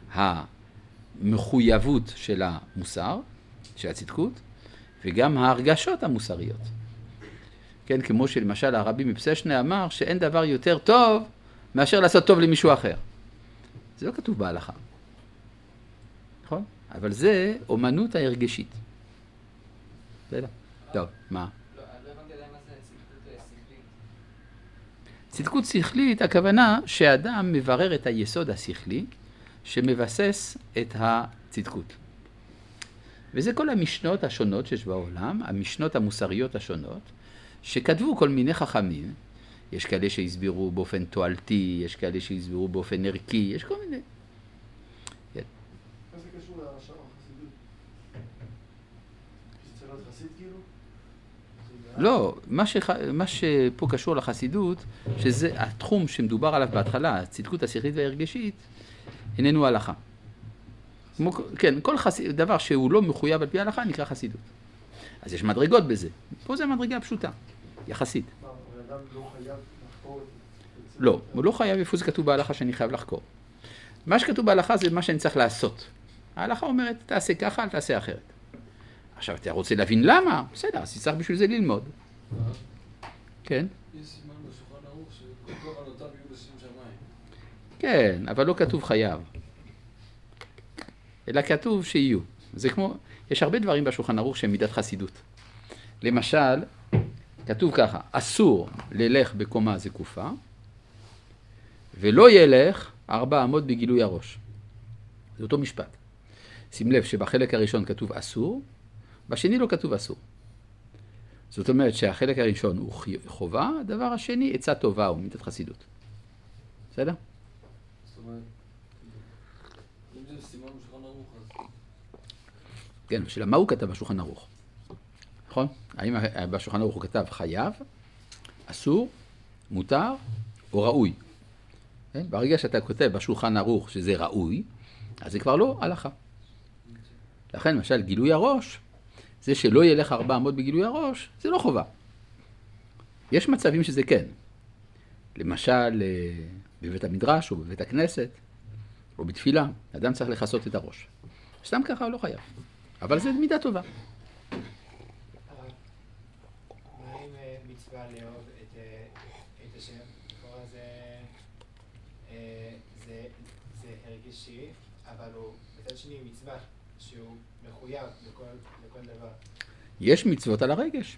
המחויבות של המוסר, של הצדקות, וגם ההרגשות המוסריות. כן, כמו שלמשל הרבי מפסשנה אמר שאין דבר יותר טוב מאשר לעשות טוב למישהו אחר. זה לא כתוב בהלכה. נכון? אבל זה אומנות ההרגשית. בסדר? טוב, מה? לא, אני לא הבנתי עדיין מה זה צדקות שכלית. צדקות שכלית, הכוונה שאדם מברר את היסוד השכלי שמבסס את הצדקות. וזה כל המשנות השונות שיש בעולם, המשנות המוסריות השונות, שכתבו כל מיני חכמים. יש כאלה שהסבירו באופן תועלתי, יש כאלה שהסבירו באופן ערכי, יש כל מיני. מה זה קשור לשער החסידות? זה צריך להיות חסיד כאילו? לא, מה שפה קשור לחסידות, שזה התחום שמדובר עליו בהתחלה, הצדקות השכלית וההרגשית, איננו הלכה. כן, כל דבר שהוא לא מחויב על פי ההלכה נקרא חסידות. אז יש מדרגות בזה. פה זה המדרגה הפשוטה, יחסית. מה, האדם לא חייב לחקור את זה? לא, הוא לא חייב, איפה זה כתוב בהלכה שאני חייב לחקור. מה שכתוב בהלכה זה מה שאני צריך לעשות. ההלכה אומרת, תעשה ככה, אל תעשה אחרת. עכשיו, אתה רוצה להבין למה? בסדר, אז צריך בשביל זה ללמוד. כן? יש סימן בשולחן ערוך שכל כוונותיו יהיו לשם שמיים. כן, אבל לא כתוב חייב. אלא כתוב שיהיו. זה כמו, יש הרבה דברים בשולחן ערוך שהם מידת חסידות. למשל, כתוב ככה, אסור ללך בקומה זקופה, ולא ילך 4 אמות בגילוי הראש. זה אותו משפט. שים לב שבחלק הראשון כתוב אסור, בשני לא כתוב אסור. זאת אומרת שהחלק הראשון הוא חובה, הדבר השני עצה טובה הוא מידת חסידות. בסדר? זאת אומרת, אם זה סימן בשולחן ערוך אז... כן, בשביל מה הוא כתב בשולחן ערוך? נכון? האם בשולחן ערוך הוא כתב חייב, אסור, מותר או ראוי? כן? ברגע שאתה כותב בשולחן ערוך שזה ראוי, אז זה כבר לא הלכה. לכן, למשל, גילוי הראש, זה שלא ילך 4 אמות בגילוי הראש, זה לא חובה. יש מצבים שזה כן. למשל, בבית המדרש או בבית הכנסת, או בתפילה, אדם צריך לחסות את הראש. סתם ככה הוא לא חייב. אבל זה מידה טובה. מה עם מצווה לאהוב את השם? לכאורה זה הרגשי, אבל הוא מצד שני מצווה שהוא מחויב לכל דבר. יש מצוות על הרגש.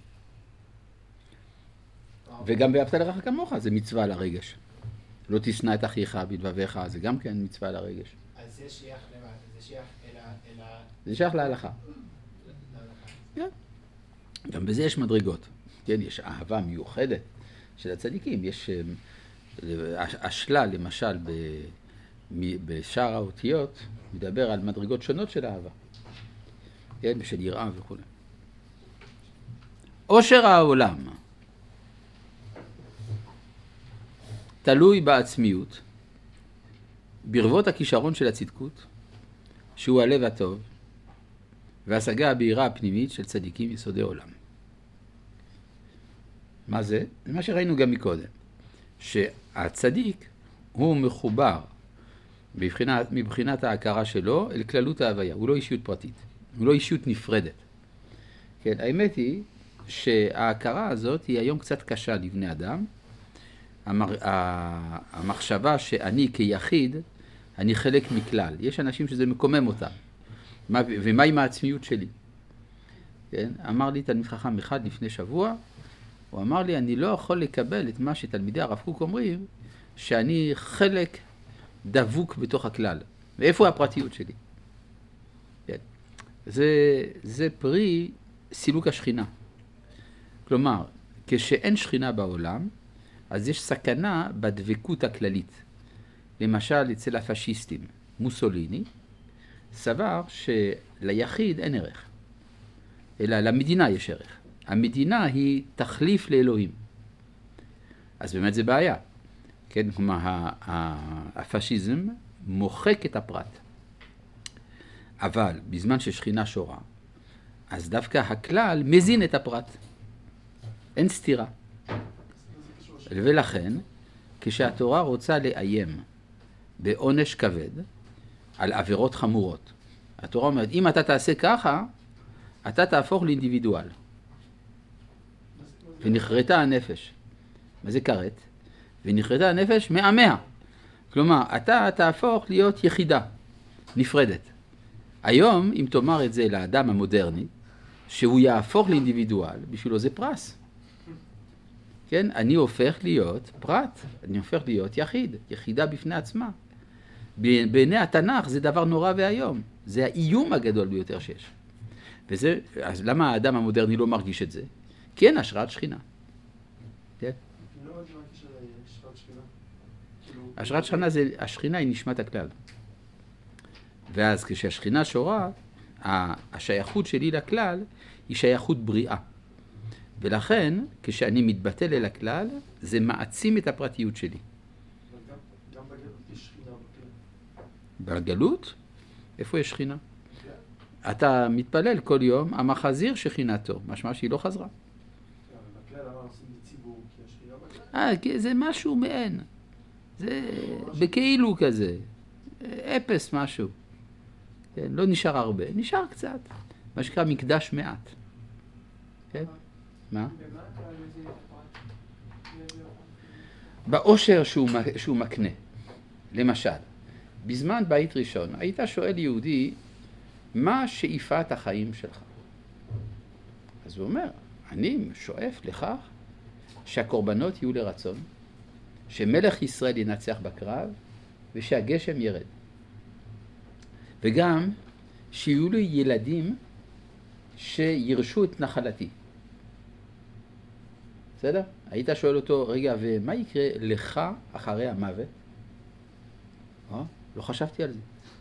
וגם ואהבת לרעך כמוך זה מצווה על הרגש. לא תשנא את אחיך בלבביך, זה גם כן מצווה על הרגש. אז זה שייך למה? זה שייך אל ה... זה שייך להלכה. כן. גם בזה יש מדרגות. כן, יש אהבה מיוחדת של הצדיקים. יש השלה, למשל, בשאר האותיות, מדבר על מדרגות שונות של אהבה. כן, בשל יראה וכו'. עושר העולם תלוי בעצמיות, ברבות הכישרון של הצדקות, שהוא הלב הטוב, והשגה הבהירה הפנימית של צדיקים יסודי עולם. מה זה? זה מה שראינו גם מקודם, שהצדיק הוא מחובר מבחינת ההכרה שלו אל כללות ההוויה, הוא לא אישיות פרטית, הוא לא אישיות נפרדת. כן, האמת היא שההכרה הזאת היא היום קצת קשה לבני אדם, המחשבה שאני כיחיד, אני חלק מכלל. יש אנשים שזה מקומם אותם. ומה עם העצמיות שלי? כן? אמר לי תלמיד חכם אחד לפני שבוע, הוא אמר לי, אני לא יכול לקבל את מה שתלמידי הרב קוק אומרים, שאני חלק דבוק בתוך הכלל. ואיפה הפרטיות שלי? כן. זה פרי סילוק השכינה. כלומר, כשאין שכינה בעולם, אז יש סכנה בדבקות הכללית. למשל, אצל הפשיסטים, מוסוליני סבר שליחיד אין ערך, אלא למדינה יש ערך. המדינה היא תחליף לאלוהים. אז באמת זה בעיה. כן, כלומר, הפשיזם מוחק את הפרט. אבל בזמן ששכינה שורה, אז דווקא הכלל מזין את הפרט. אין סתירה. ולכן, כשהתורה רוצה לאיים בעונש כבד על עבירות חמורות, התורה אומרת, אם אתה תעשה ככה, אתה תהפוך לאינדיבידואל. ונחרטה הנפש. מה זה כרת? ונחרטה הנפש מעמיה. כלומר, אתה תהפוך להיות יחידה, נפרדת. היום, אם תאמר את זה לאדם המודרני, שהוא יהפוך לאינדיבידואל, בשבילו זה פרס. כן? אני הופך להיות פרט, אני הופך להיות יחיד, יחידה בפני עצמה. בעיני התנ"ך זה דבר נורא והיום. זה האיום הגדול ביותר שיש. וזה, אז למה האדם המודרני לא מרגיש את זה? כי אין השראת שכינה. כן? לא הבנתי של השראת שכינה. השראת שכינה זה, השכינה היא נשמת הכלל. ואז כשהשכינה שורה, השייכות שלי לכלל היא שייכות בריאה. ולכן, כשאני מתבטל אל הכלל, זה מעצים את הפרטיות שלי. גם בגלות יש שכינה בכלל. בגלות? איפה יש שכינה? אתה מתפלל כל יום, המחזיר שכינתו, משמע שהיא לא חזרה. בכלל, למה עושים לציבור? כי השכינה בכלל? זה משהו מעין. זה בכאילו כזה. אפס משהו. כן, לא נשאר הרבה, נשאר קצת. מה שקרה מקדש מעט. כן? מה? באושר שהוא מקנה. למשל, בזמן בית ראשון, היית שואל יהודי, מה שאיפת החיים שלך? אז הוא אומר, אני שואף לכך שהקורבנות יהיו לרצון, שמלך ישראל ינצח בקרב, ושהגשם ירד. וגם שיהיו לי ילדים שירשו את נחלתי. בסדר? היית שואל אותו, רגע, ומה יקרה לך אחרי המוות? לא חשבתי על זה.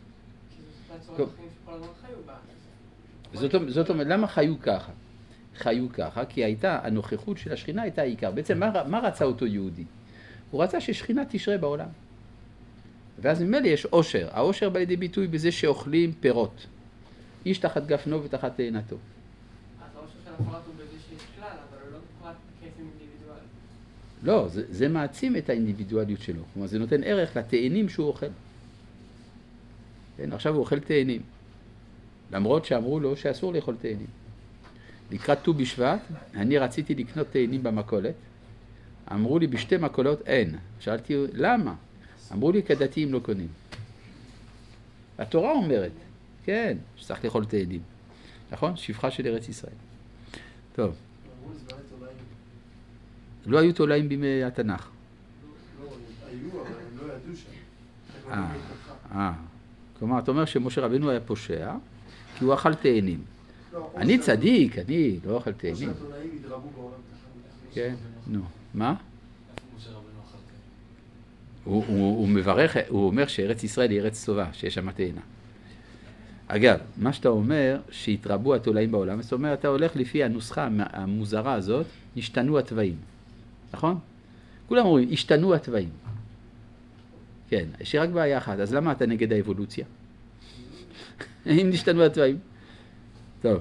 זאת אומרת, למה חיו ככה? חיו ככה כי הייתה, הנוכחות של השכינה הייתה העיקר. בעצם מה רצה אותו יהודי? הוא רצה ששכינה תשרה בעולם. ואז ממילא יש עושר. העושר בא לידי ביטוי בזה שאוכלים פירות. איש תחת גפנו ותחת תאנתו. אז העושר של הפרט הוא בזה שיש כלל, אבל הוא לא פרט כסם אינדיבידואלי. לא, זה מעצים את האינדיבידואליות שלו. כלומר, זה נותן ערך לתאנים שהוא אוכל. כן, עכשיו הוא אוכל תאנים. למרות שאמרו לו שאסור לאכול תאנים. לקראת ט"ו בשבט, אני רציתי לקנות תאנים במכולת. אמרו לי, בשתי מכולות אין. שאלתי, למה? אמרו לי, כדתיים לא קונים. התורה אומרת, כן, שצריך לאכול תאנים. נכון? שפחה של ארץ ישראל. טוב. אמרו לי זמני תולעים. לא היו תולעים בימי התנ"ך. לא, היו, אבל הם לא ידעו שם. כלומר, אתה אומר שמשה רבנו היה פושע, כי הוא אכל תאנים. אני צדיק, אני לא אכל תאנים. שהתולעים ידרבו בעולם ככה. כן, נו. מה? איפה משה רבנו אכל תאנים? הוא מברך, הוא אומר שארץ ישראל היא ארץ טובה, שיש שם תאנה. אגב, מה שאתה אומר, שהתרבו התולעים בעולם, זאת אומרת, אתה הולך לפי הנוסחה המוזרה הזאת, השתנו התוואים. נכון? כולם אומרים, השתנו התוואים. כן, יש רק בעיה אחת, אז למה אתה נגד האבולוציה? אם השתנו התוואים. טוב.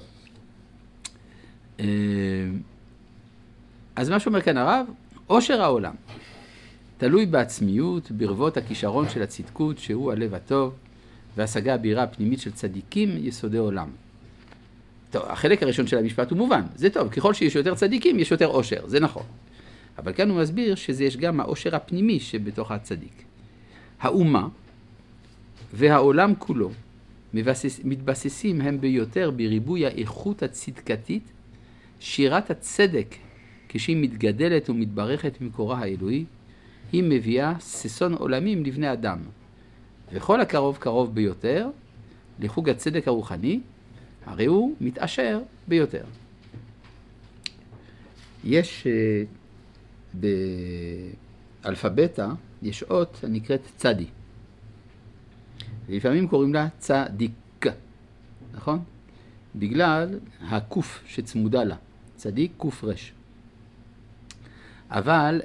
אז מה שאומר כאן הרב, עושר העולם תלוי בעצמיות, ברבות הכישרון של הצדקות, שהוא הלב הטוב, והשגה הבירה הפנימית של צדיקים יסודי עולם. טוב, החלק הראשון של המשפט הוא מובן, זה טוב, ככל שיש יותר צדיקים יש יותר עושר, זה נכון. אבל כאן הוא מסביר שזה יש גם העושר הפנימי שבתוך הצדיק. האומה והעולם כולו מתבססים הם ביותר בריבוי האיכות הצדקתית, שירת הצדק כשהיא מתגדלת ומתברכת ממקורה האלוהי, היא מביאה ששון עולמים לבני אדם. וכל הקרוב קרוב ביותר לחוג הצדק הרוחני, הרי הוא מתעשר ביותר. יש באלפבטה, יש אות הנקראת צדי. לפעמים קוראים לה צדיק, נכון? בגלל הקוף שצמודה לה, צדיק קוף רש. אבל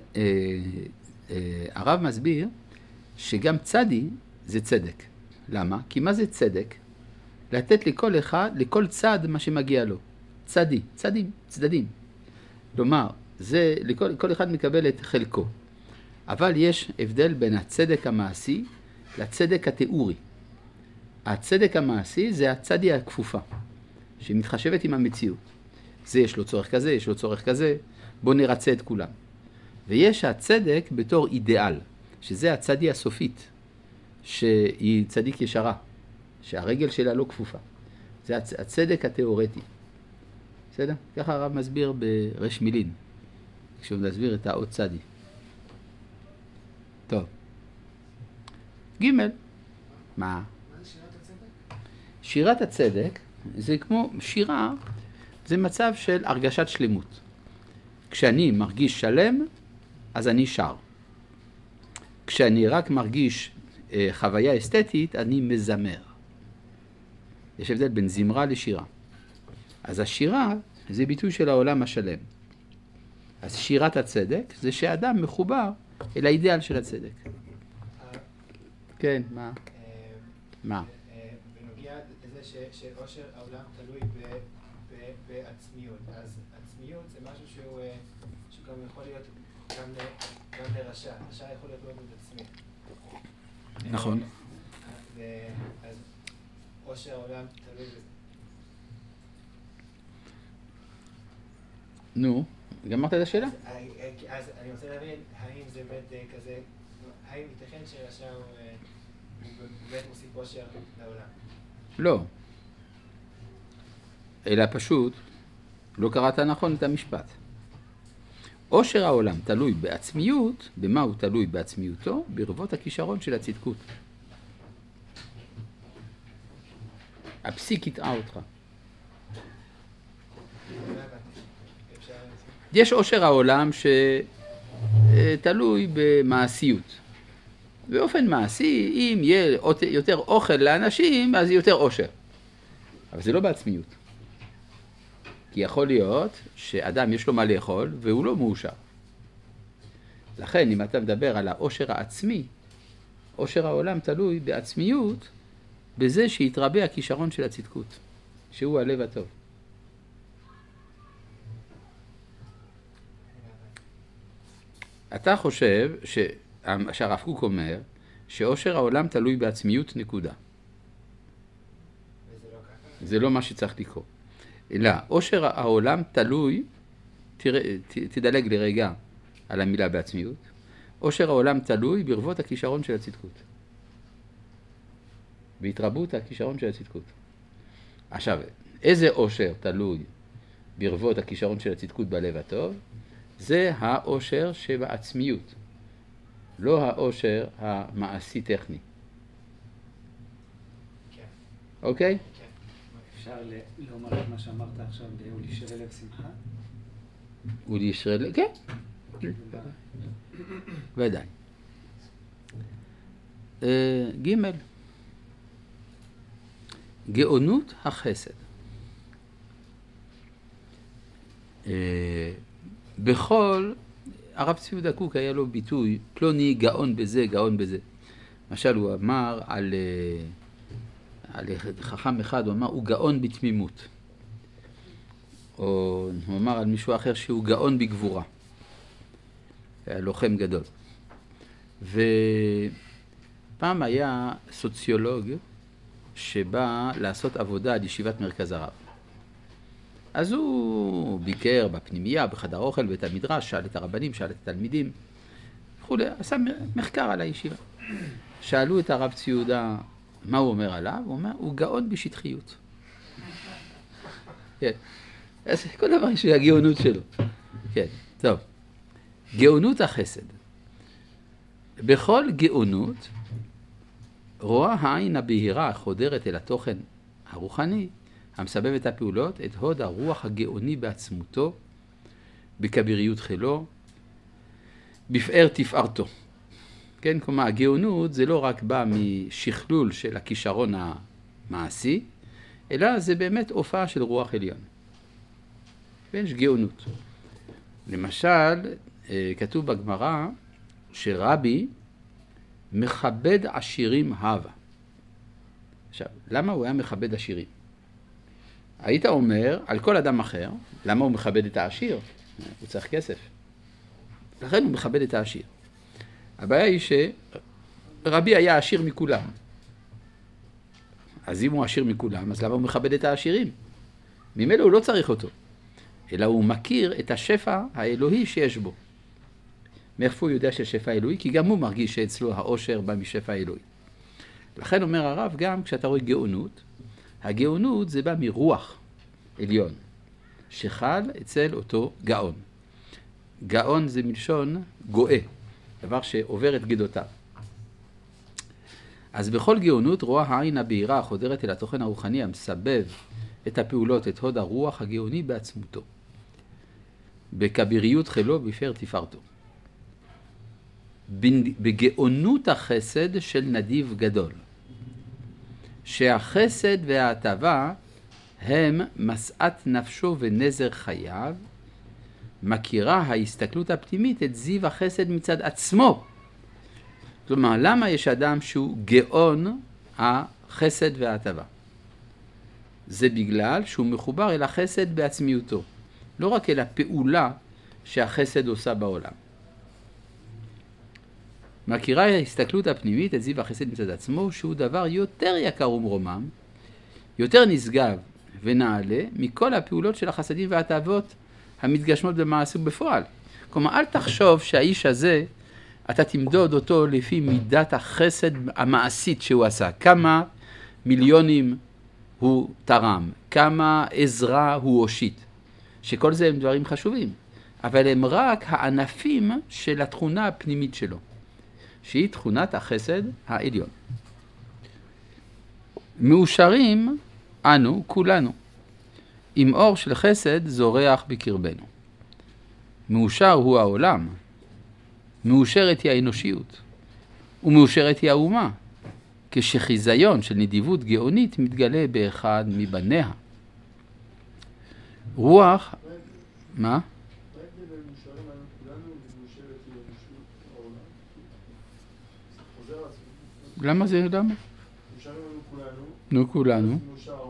הרב מסביר שגם צדי זה צדק. למה? כי מה זה צדק? לתת לכל אחד, לכל צד מה שמגיע לו. צדי, צדים, צדדים. כלומר, זה, כל אחד מקבל את חלקו. אבל יש הבדל בין הצדק המעשי לצדק התיאורי. הצדק המעשי זה הצדי הכפופה, שמתחשבת עם המציאות. זה יש לו צורך כזה, יש לו צורך כזה, בוא נרצה את כולם. ויש הצדק בתור אידיאל, שזה הצדי הסופית, שהיא צדיק ישרה, שהרגל שלה לא כפופה. זה הצדק התיאורטי. בסדר? ככה הרב מסביר ברש מילין, כשהוא מסביר את האות צדי. טוב. ג' מה? מה זה שירת הצדק? שירת הצדק זה כמו שירה, זה מצב של הרגשת שלמות. כשאני מרגיש שלם, אז אני שר. כשאני רק מרגיש חוויה אסתטית, אני מזמר. יש הבדל בין זמרה לשירה. אז השירה זה ביטוי של העולם השלם. אז שירת הצדק זה שאדם מחובר אל האידאל של הצדק. כן, מה? מה? בנוגע לזה שעושר העולם תלוי בעצמיות. אז עצמיות זה משהו שהוא גם יכול להיות גם לרשע. רשע יכול להיות לא מאוד עצמי. נכון. אז עושר העולם תלוי בזה. נו, גמרת את השאלה? אז אני רוצה להבין, האם זה באמת כזה, האם ייתכן שרשע הוא באמת מוסיף עושר לעולם? לא. אלא פשוט לא קראת נכון את המשפט. עושר העולם תלוי בעצמיות, במה הוא תלוי בעצמיותו? ברבות הכישרון של הצדקות. הפסיק יטעה אותך. יש עושר העולם שתלוי במעשיות. באופן מעשי, אם יהיה יותר אוכל לאנשים, אז יותר עושר. אבל זה לא בעצמיות. כי יכול להיות שאדם יש לו מה לאכול והוא לא מאושר. לכן, אם אתה מדבר על העושר העצמי, עושר העולם תלוי בעצמיות, בזה שיתרבה הכישרון של הצדקות, שהוא הלב הטוב. אתה חושב שהרב קוק אומר שעושר העולם תלוי בעצמיות נקודה. זה לא מה שצריך לקרוא. אלא עושר העולם תלוי, תדלג לרגע על המילה בעצמיות, עושר העולם תלוי ברבות הכישרון של הצדקות. בהתרבות הכישרון של הצדקות. עכשיו, איזה עושר תלוי ברבות הכישרון של הצדקות בלב הטוב? זה העושר שבעצמיות, לא העושר המעשי טכני. כן. אוקיי? כן. אפשר לומר את מה שאמרת עכשיו, ולהישאר לב שמחה? ולהישאר, כן. ודאי. ג' גאונות החסד. בכל, הרב צבי יהודה קוק היה לו ביטוי, פלוני גאון בזה, גאון בזה. למשל הוא אמר על חכם אחד, הוא אמר, הוא גאון בתמימות. או הוא אמר על מישהו אחר שהוא גאון בגבורה. היה לוחם גדול. ופעם היה סוציולוג שבא לעשות עבודה על ישיבת מרכז הרב. אז הוא ביקר בפנימייה, בחדר אוכל, בית המדרש, שאל את הרבנים, שאל את התלמידים, וכולי, עשה מחקר על הישיבה. שאלו את הרב צבי יהודה מה הוא אומר עליו, הוא אומר, הוא גאון בשטחיות. כן. אז כל דבר יש הגאונות שלו. כן, טוב. גאונות החסד. בכל גאונות רואה העין הבהירה החודרת אל התוכן הרוחני, המסבב את הפעולות, את הוד הרוח הגאוני בעצמותו, בכביריות חילו, בפאר תפארתו. כן, כלומר, הגאונות זה לא רק בא משכלול של הכישרון המעשי, אלא זה באמת הופעה של רוח עליון. ויש גאונות. למשל, כתוב בגמרא שרבי מכבד עשירים הווה. עכשיו, למה הוא היה מכבד עשירים? היית אומר על כל אדם אחר, למה הוא מכבד את העשיר? הוא צריך כסף. לכן הוא מכבד את העשיר. הבעיה היא שרבי היה עשיר מכולם. אז אם הוא עשיר מכולם, אז למה הוא מכבד את העשירים? ממילא הוא לא צריך אותו. אלא הוא מכיר את השפע האלוהי שיש בו. מאיפה הוא יודע ששפע אלוהי? כי גם הוא מרגיש שאצלו העושר בא משפע אלוהי. לכן אומר הרב גם כשאתה רואה גאונות, הגאונות זה בא מרוח עליון, שחל אצל אותו גאון. גאון זה מלשון גואה, דבר שעובר את גדותיו. אז בכל גאונות רואה העין הבהירה החודרת אל התוכן הרוחני המסבב את הפעולות, את הוד הרוח הגאוני בעצמותו. בכביריות חילו בפאר תפארתו. בגאונות החסד של נדיב גדול. שהחסד וההטבה הם משאת נפשו ונזר חייו, מכירה ההסתכלות הפנימית את זיו החסד מצד עצמו. כלומר, למה יש אדם שהוא גאון החסד וההטבה? זה בגלל שהוא מחובר אל החסד בעצמיותו, לא רק אל הפעולה שהחסד עושה בעולם. מכירה ההסתכלות הפנימית את זיו החסד מצד עצמו, שהוא דבר יותר יקר ומרומם, יותר נשגב ונעלה מכל הפעולות של החסדים וההטבות המתגשמות במעשה ובפועל. כלומר, אל תחשוב שהאיש הזה, אתה תמדוד אותו לפי מידת החסד המעשית שהוא עשה. כמה מיליונים הוא תרם, כמה עזרה הוא הושיט. שכל זה הם דברים חשובים, אבל הם רק הענפים של התכונה הפנימית שלו, שהיא תכונת החסד העליון. מאושרים אנו כולנו, עם אור של חסד זורח בקרבנו. מאושר הוא העולם, מאושרת היא האנושיות, ומאושרת היא האומה, כשחיזיון של נדיבות גאונית מתגלה באחד מבניה. רוח, מה? למה זה? למה? נו, כולנו.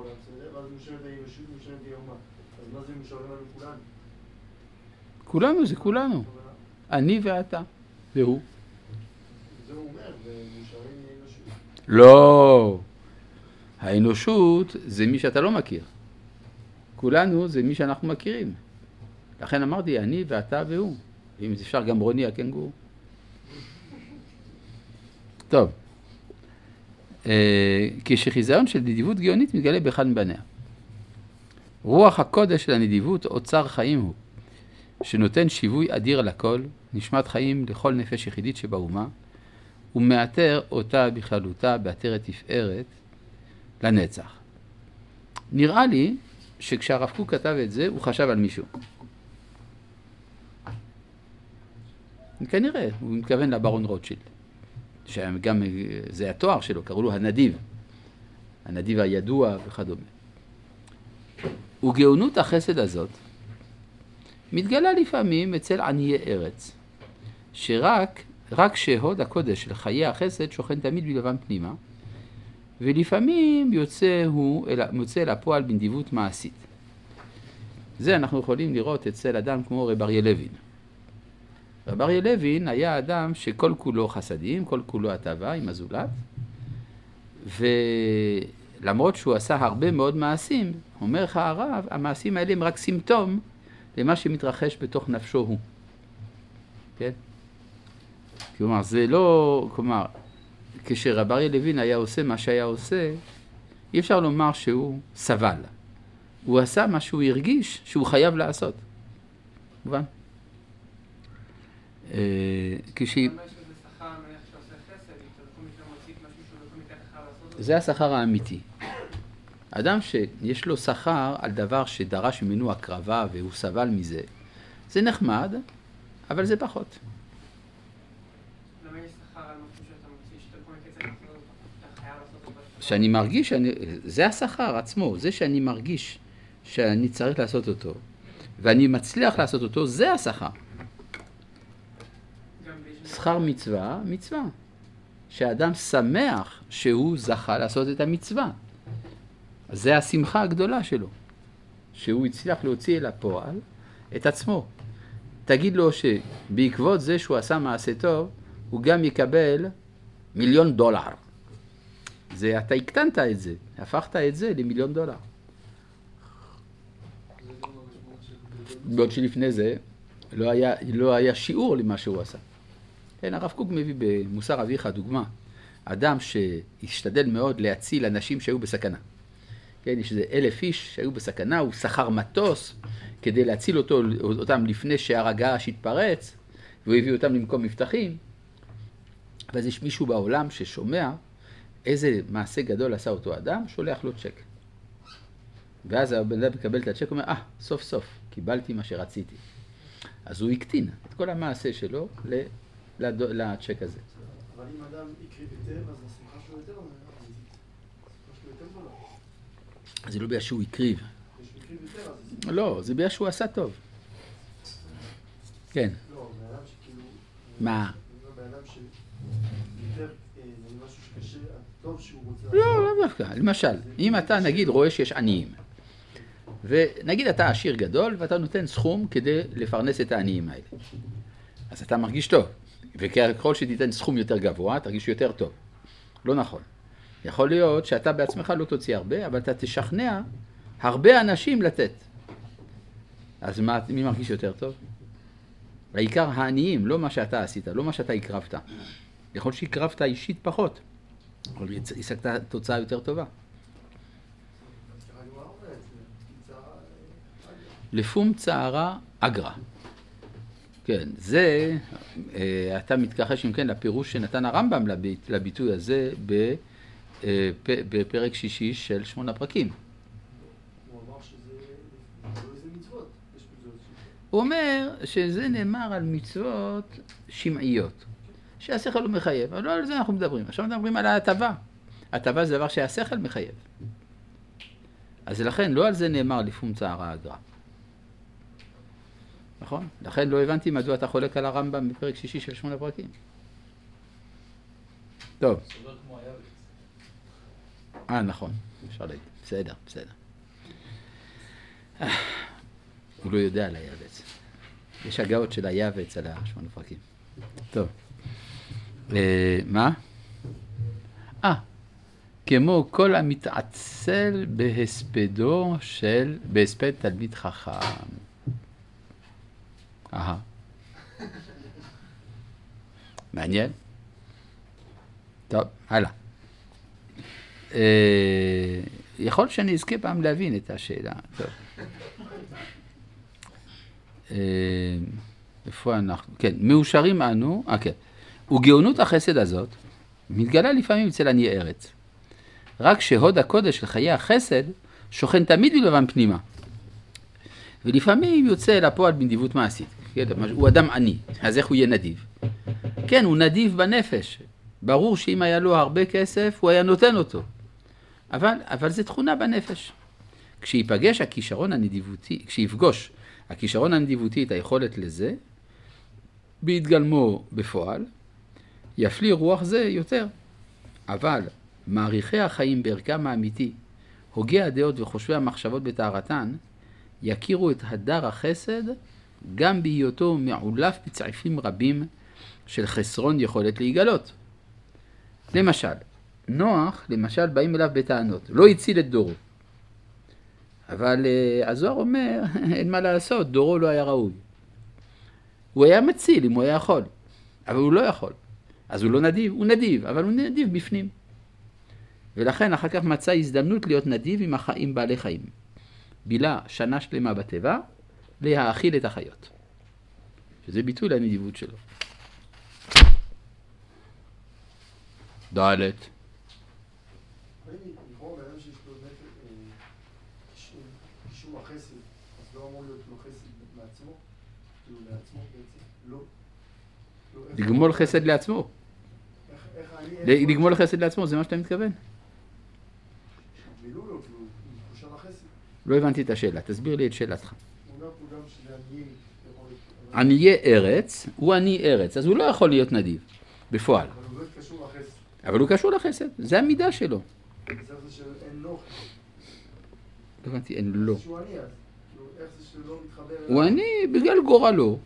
כולנו זה כולנו. אני ואתה, והוא. זה הוא אומר, ומאושרים האנושות. לא. האנושות זה מי שאתה לא מכיר. כולנו זה מי שאנחנו מכירים. לכן אמרתי, אני ואתה והוא. אם אפשר גם רוני הקנגור. טוב. כשחיזיון של נדיבות גאונית מתגלה באחד מבניה. רוח הקודש של הנדיבות אוצר חיים הוא, שנותן שיווי אדיר לכל, נשמת חיים לכל נפש יחידית שבאומה, ומאתר אותה בכללותה בעטרת תפארת לנצח. נראה לי שכשהרב קוק כתב את זה, הוא חשב על מישהו. כנראה, הוא מתכוון לברון רוטשילד, שגם זה התואר שלו, קראו לו הנדיב, הנדיב הידוע וכדומה. וגאונות החסד הזאת מתגלה לפעמים אצל עניי ארץ, שרק שהוד הקודש של חיי החסד שוכן תמיד בלבם פנימה, ולפעמים מוצא אל הפועל בנדיבות מעשית. זה אנחנו יכולים לראות אצל אדם כמו רב אריה לוין. רב אריה לוין היה אדם שכל כולו חסדים, כל כולו הטבה עם הזולת, ולמרות שהוא עשה הרבה מאוד מעשים, אומר לך הרב, המעשים האלה הם רק סימפטום למה שמתרחש בתוך נפשו הוא. כן? כלומר, זה לא, כלומר, כשרב אריה לוין היה עושה מה שהיה עושה, אי אפשר לומר שהוא סבל. הוא עשה מה שהוא הרגיש שהוא חייב לעשות. מובן? זה השכר האמיתי. אדם שיש לו שכר על דבר שדרש ממנו הקרבה והוא סבל מזה, זה נחמד, אבל זה פחות. למה יש שכר על משהו שאתה מוציא, שאתה כל מקצת אתה חייב לעשות אותו? שאני מרגיש, זה השכר עצמו, זה שאני מרגיש שאני צריך לעשות אותו, ואני מצליח לעשות אותו, זה השכר. שכר מצווה, מצווה. שהאדם שמח שהוא זכה לעשות את המצווה. זה השמחה הגדולה שלו. שהוא הצליח להוציא אל הפועל את עצמו. תגיד לו שבעקבות זה שהוא עשה מעשה טוב, הוא גם יקבל $1,000,000. זה, אתה הקטנת את זה, הפכת את זה ל$1,000,000. בעוד שלפני זה לא היה שיעור למה שהוא עשה. כן, הרב קוק מביא במוסר אביך דוגמה, אדם שהשתדל מאוד להציל אנשים שהיו בסכנה. כן, יש איזה 1,000 איש שהיו בסכנה, הוא שכר מטוס כדי להציל אותם לפני שהר הגעש התפרץ, והוא הביא אותם למקום מבטחים. ואז יש מישהו בעולם ששומע איזה מעשה גדול עשה אותו אדם, שולח לו צ'ק. ואז הבן אדם מקבל את הצ'ק, אומר, סוף סוף, קיבלתי מה שרציתי. אז הוא הקטין את כל המעשה שלו לצ'ק הזה. אבל אם אדם יקריב יותר, אז השמחה שלו יותר, השמחה שלו יותר גדולה. זה לא בגלל שהוא הקריב. יותר, לא, זה בגלל שהוא עשה טוב. כן. לא, בן אדם שכאילו... מה? בן אדם שיותר, זה משהו שקשה, טוב שהוא רוצה... לא דווקא. למשל, אם אתה נגיד רואה שיש עניים, ונגיד אתה עשיר גדול, ואתה נותן סכום כדי לפרנס את העניים האלה. אז אתה מרגיש טוב. וככל שתיתן סכום יותר גבוה, תרגיש יותר טוב. לא נכון. יכול להיות שאתה בעצמך לא תוציא הרבה, אבל אתה תשכנע הרבה אנשים לתת. אז מי מרגיש יותר טוב? העיקר העניים, לא מה שאתה עשית, לא מה שאתה הקרבת. יכול שהקרבת אישית פחות, אבל השגת תוצאה יותר טובה. לפום צערה אגרה. כן, זה, אתה מתכחש אם כן לפירוש שנתן הרמב"ם לביטוי הזה בפרק 6 של 8 פרקים. הוא אמר שזה מצוות. הוא אומר שזה נאמר על מצוות שמעיות, שהשכל הוא מחייב, אבל לא על זה אנחנו מדברים. עכשיו מדברים על ההטבה. ההטבה זה דבר שהשכל מחייב. אז לכן לא על זה נאמר לפום צערה אגרה. נכון? לכן לא הבנתי מדוע אתה חולק על הרמב"ם בפרק 6 של 8 פרקים. טוב. סובר כמו היבץ. נכון. אפשר להגיד. בסדר. הוא לא יודע על היבץ. יש הגאות של היבץ על 8 פרקים. טוב. מה? כמו כל המתעצל בהספד תלמיד חכם. מעניין. טוב, הלאה. יכול שאני אזכה פעם להבין את השאלה. טוב. איפה אנחנו? כן, מאושרים אנו, כן. וגאונות החסד הזאת מתגלה לפעמים אצל עניי ארץ. רק שהוד הקודש של חיי החסד שוכן תמיד בלבם פנימה. ולפעמים יוצא אל הפועל בנדיבות מעשית. כן, הוא אדם עני, אז איך הוא יהיה נדיב? כן, הוא נדיב בנפש. ברור שאם היה לו הרבה כסף, הוא היה נותן אותו. אבל זה תכונה בנפש. כשיפגש הכישרון הנדיבותי, כשיפגוש הכישרון הנדיבותי את היכולת לזה, בהתגלמו בפועל, יפליא רוח זה יותר. אבל מעריכי החיים בערכם האמיתי, הוגי הדעות וחושבי המחשבות בתארתן, יכירו את הדר החסד גם בהיותו מעולף בצעיפים רבים של חסרון יכולת להיגלות. למשל, נוח, למשל, באים אליו בטענות, לא הציל את דורו. אבל הזוהר אומר, אין מה לעשות, דורו לא היה ראוי. הוא היה מציל אם הוא היה יכול, אבל הוא לא יכול. אז הוא לא נדיב, הוא נדיב, אבל הוא נדיב בפנים. ולכן אחר כך מצא הזדמנות להיות נדיב עם בעלי חיים. בילה שנה שלמה בטבע, להאכיל את החיות. שזה ביטוי לנדיבות שלו. ד' לכאורה באדם שיש לו קישור החסד, אז לא אמור להיות לו חסד מעצמו? כאילו לעצמו בעצם? לא. לגמול חסד לעצמו. לגמול חסד לעצמו, זה מה שאתה מתכוון? מילאו לו, כאילו, הוא קושר לחסד. לא הבנתי את השאלה, תסביר לי את שאלתך. הוא אומר פה גם שזה עניים. עניי ארץ, הוא עני ארץ, אז הוא לא יכול להיות נדיב, בפועל. אבל הוא לא קשור לחסד. אבל הוא קשור לחסד, זה המידה שלו. זה שאין לו חסד. לא הבנתי, אין לו. שהוא עני אז. איך זה שלא מתחבר... הוא עני בגלל גורלו.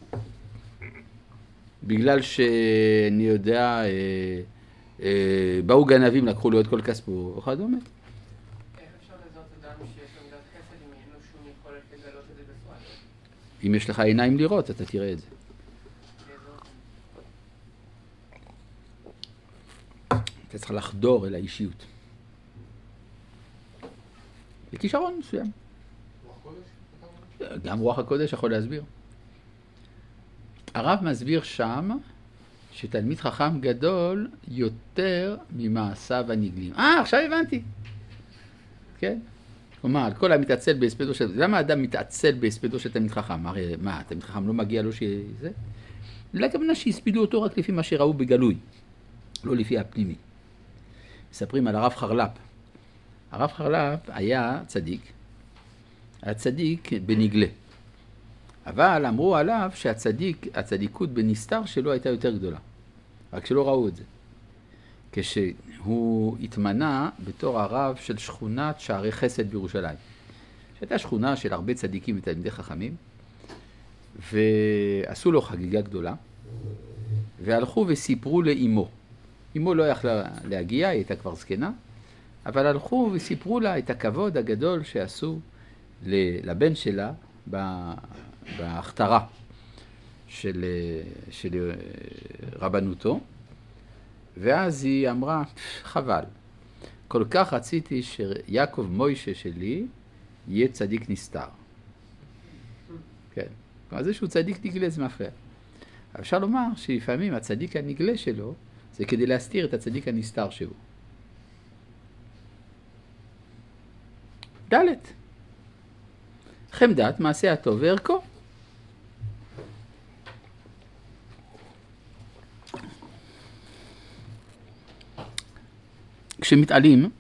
בגלל שאני יודע, באו גנבים, לקחו לו את כל כספו, וכדומה. איך אפשר לזהות אדם שיש לו מידת חסד אם אין לו שום יכולת לגלות את זה בפועל? אם יש לך עיניים לראות, אתה תראה את זה. אתה צריך לחדור אל האישיות. בכישרון מסוים. רוח קודש? גם רוח הקודש יכול להסביר. הרב מסביר שם שתלמיד חכם גדול יותר ממעשיו הנגלים. עכשיו הבנתי. כן? כלומר, כל המתעצל בהספדו של... למה האדם מתעצל בהספדו של תלמיד חכם? הרי מה, תלמיד חכם לא מגיע לו שזה? לכוונה שהספידו אותו רק לפי מה שראו בגלוי, לא לפי הפנימי. מספרים על הרב חרל"פ. הרב חרל"פ היה צדיק. היה צדיק בנגלה. אבל אמרו עליו שהצדיקות בנסתר שלו הייתה יותר גדולה. רק שלא ראו את זה. כשהוא התמנה בתור הרב של שכונת שערי חסד בירושלים. שהייתה שכונה של הרבה צדיקים ותלמידי חכמים. ועשו לו חגיגה גדולה. והלכו וסיפרו לאמו. אמו לא יכלה להגיע, היא הייתה כבר זקנה. אבל הלכו וסיפרו לה את הכבוד הגדול שעשו לבן שלה בהכתרה של רבנותו, ואז היא אמרה, חבל, כל כך רציתי שיעקב מוישה שלי יהיה צדיק נסתר. כן, אז זה שהוא צדיק נגלה זה מפריע. אפשר לומר שלפעמים הצדיק הנגלה שלו זה כדי להסתיר את הצדיק הנסתר שהוא. ד' חמדת מעשה הטוב וערכו. כשמתעלים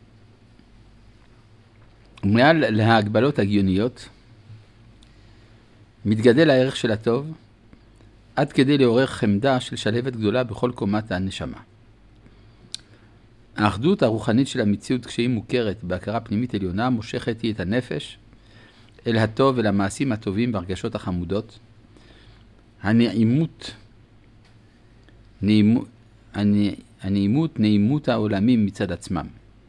מעל להגבלות הגיוניות, מתגדל הערך של הטוב עד כדי לעורר חמדה של שלהבת גדולה בכל קומת הנשמה. האחדות הרוחנית של המציאות כשהיא מוכרת בהכרה פנימית עליונה מושכת היא את הנפש אל הטוב ואל המעשים הטובים בהרגשות החמודות. נעימות העולמים מצד עצמם.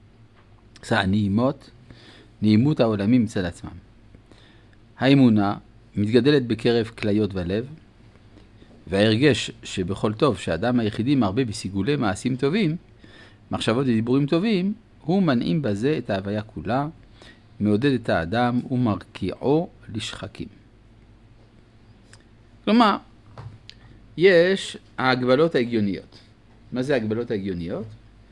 נעימות העולמים מצד עצמם. האמונה מתגדלת בקרב כליות ולב, וההרגש שבכל טוב שהאדם היחידי מרבה בסיגולי מעשים טובים, מחשבות ודיבורים טובים, הוא מנעים בזה את ההוויה כולה, מעודד את האדם ומרקיעו לשחקים. כלומר, יש ההגבלות ההגיוניות. מה זה ההגבלות ההגיוניות?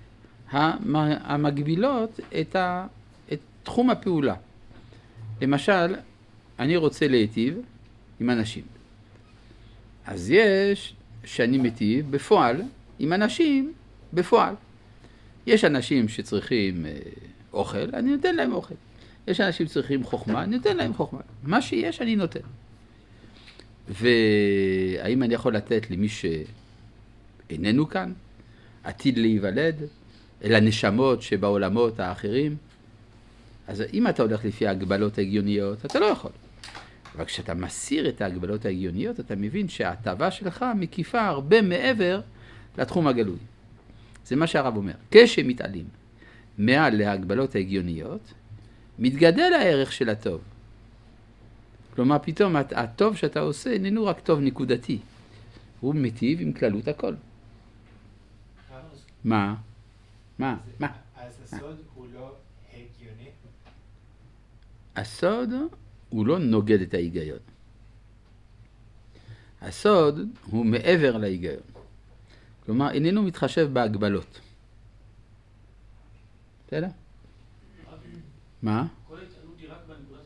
המגבילות את תחום הפעולה. למשל, אני רוצה להיטיב עם אנשים. אז יש שאני מטיב בפועל עם אנשים בפועל. יש אנשים שצריכים אוכל, אני נותן להם אוכל. יש אנשים שצריכים חוכמה, אני נותן להם חוכמה. מה שיש אני נותן. והאם אני יכול לתת למי שאיננו כאן, עתיד להיוולד, אל הנשמות שבעולמות האחרים? אז אם אתה הולך לפי ההגבלות ההגיוניות, אתה לא יכול. אבל כשאתה מסיר את ההגבלות ההגיוניות, אתה מבין שההטבה שלך מקיפה הרבה מעבר לתחום הגלוי. זה מה שהרב אומר. כשמתעלים מעל להגבלות ההגיוניות, מתגדל הערך של הטוב. כלומר, פתאום הטוב שאתה עושה איננו רק טוב נקודתי. הוא מטיב עם כללות הכל. מה? אז הסוד הוא לא הגיוני? הסוד הוא לא נוגד את ההיגיון. הסוד הוא מעבר להיגיון. כלומר, איננו מתחשב בהגבלות. בסדר? מה? כל ההתעלות היא רק בנקודת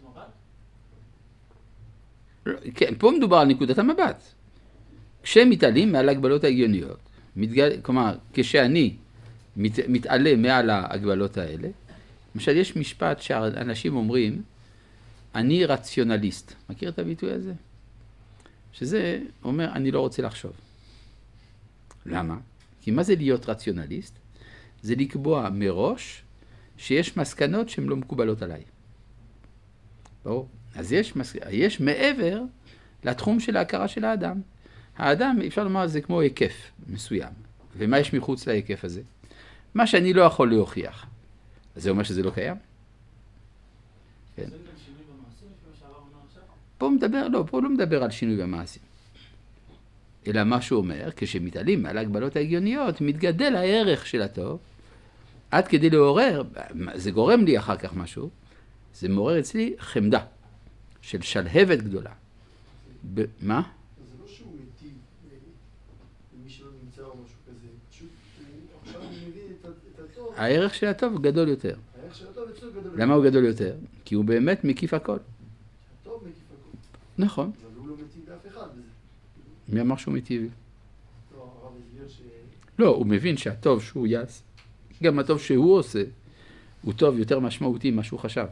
מבט? כן, פה מדובר על נקודת המבט. כשמתעלים מעל ההגבלות ההגיוניות, כלומר, כשאני מתעלה מעל ההגבלות האלה, למשל, יש משפט שאנשים אומרים, אני רציונליסט. מכיר את הביטוי הזה? שזה אומר, אני לא רוצה לחשוב. למה? כי מה זה להיות רציונליסט? זה לקבוע מראש שיש מסקנות שהן לא מקובלות עליי. ברור? אז יש מעבר לתחום של ההכרה של האדם. האדם, אפשר לומר, זה כמו היקף מסוים. ומה יש מחוץ להיקף הזה? מה שאני לא יכול להוכיח. אז זה אומר שזה לא קיים? כן. זה גם שינוי במעשים, לפי מה שהרב אומר עכשיו? פה לא מדבר על שינוי במעשים. אלא מה שהוא אומר, כשמתעלים על ההגבלות ההגיוניות, מתגדל הערך של הטוב, עד כדי לעורר, זה גורם לי אחר כך משהו, זה מעורר אצלי חמדה, של שלהבת גדולה. מה? זה לא שהוא מיטיב למי שלא נמצא או משהו כזה, פשוט עכשיו אני מבין את הטוב. הערך של הטוב גדול יותר. הערך של הטוב אצלו גדול יותר. למה הוא גדול יותר? כי הוא באמת מקיף הכל. הטוב מקיף הכל. נכון. אבל הוא לא מיטיב לאף אחד בזה. מי אמר שהוא מיטיב? לא, הרב הסביר ש... לא, הוא מבין שהטוב שהוא יעש, גם הטוב שהוא עושה, הוא טוב יותר משמעותי ממה שהוא חשב.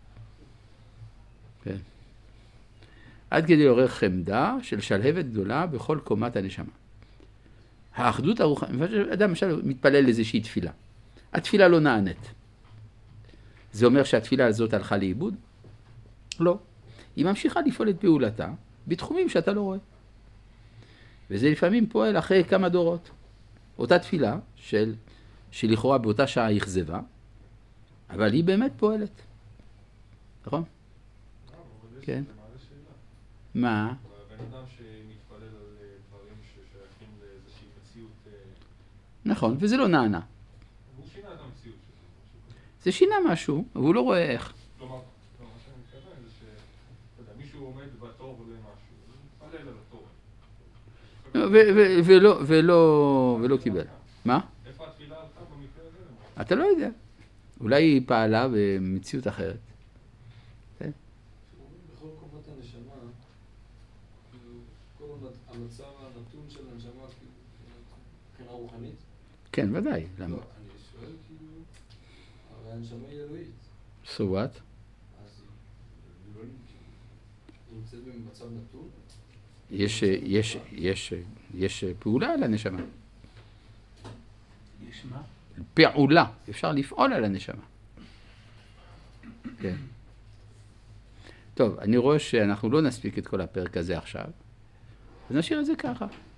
כן. עד כדי לעורר חמדה של שלהבת גדולה בכל קומת הנשמה. האחדות הרוחנית, אדם למשל מתפלל לאיזושהי תפילה. התפילה לא נענית. זה אומר שהתפילה הזאת הלכה לאיבוד? לא. היא ממשיכה לפעול את פעולתה בתחומים שאתה לא רואה. וזה לפעמים פועל אחרי כמה דורות. אותה תפילה שלכאורה באותה שעה יכזבה, אבל היא באמת פועלת. נכון? כן. מה? בן אדם שמתפלל על דברים ששייכים לאיזושהי מציאות... נכון, וזה לא נענה. הוא שינה את המציאות שלו. זה שינה משהו, אבל הוא לא רואה איך. כלומר, מה שאני מתכוון זה מישהו עומד בתור למשהו, הוא מתפלל על התור. ולא קיבל. מה? איפה התפילה הלכה במקרה הזה? אתה לא יודע. אולי היא פעלה במציאות אחרת. בכל קומת הנשמה, כל המצב הנתון של הנשמה מבחינה רוחנית? כן, ודאי. למה? לא, אני שואל כאילו, הרי הנשמה היא אלוהית. So what? אז היא נמצאת במצב נתון? יש פעולה על הנשמה. יש מה? פעולה. אפשר לפעול על הנשמה. כן. טוב, אני רואה שאנחנו לא נספיק את כל הפרק הזה עכשיו, אז נשאיר את זה ככה.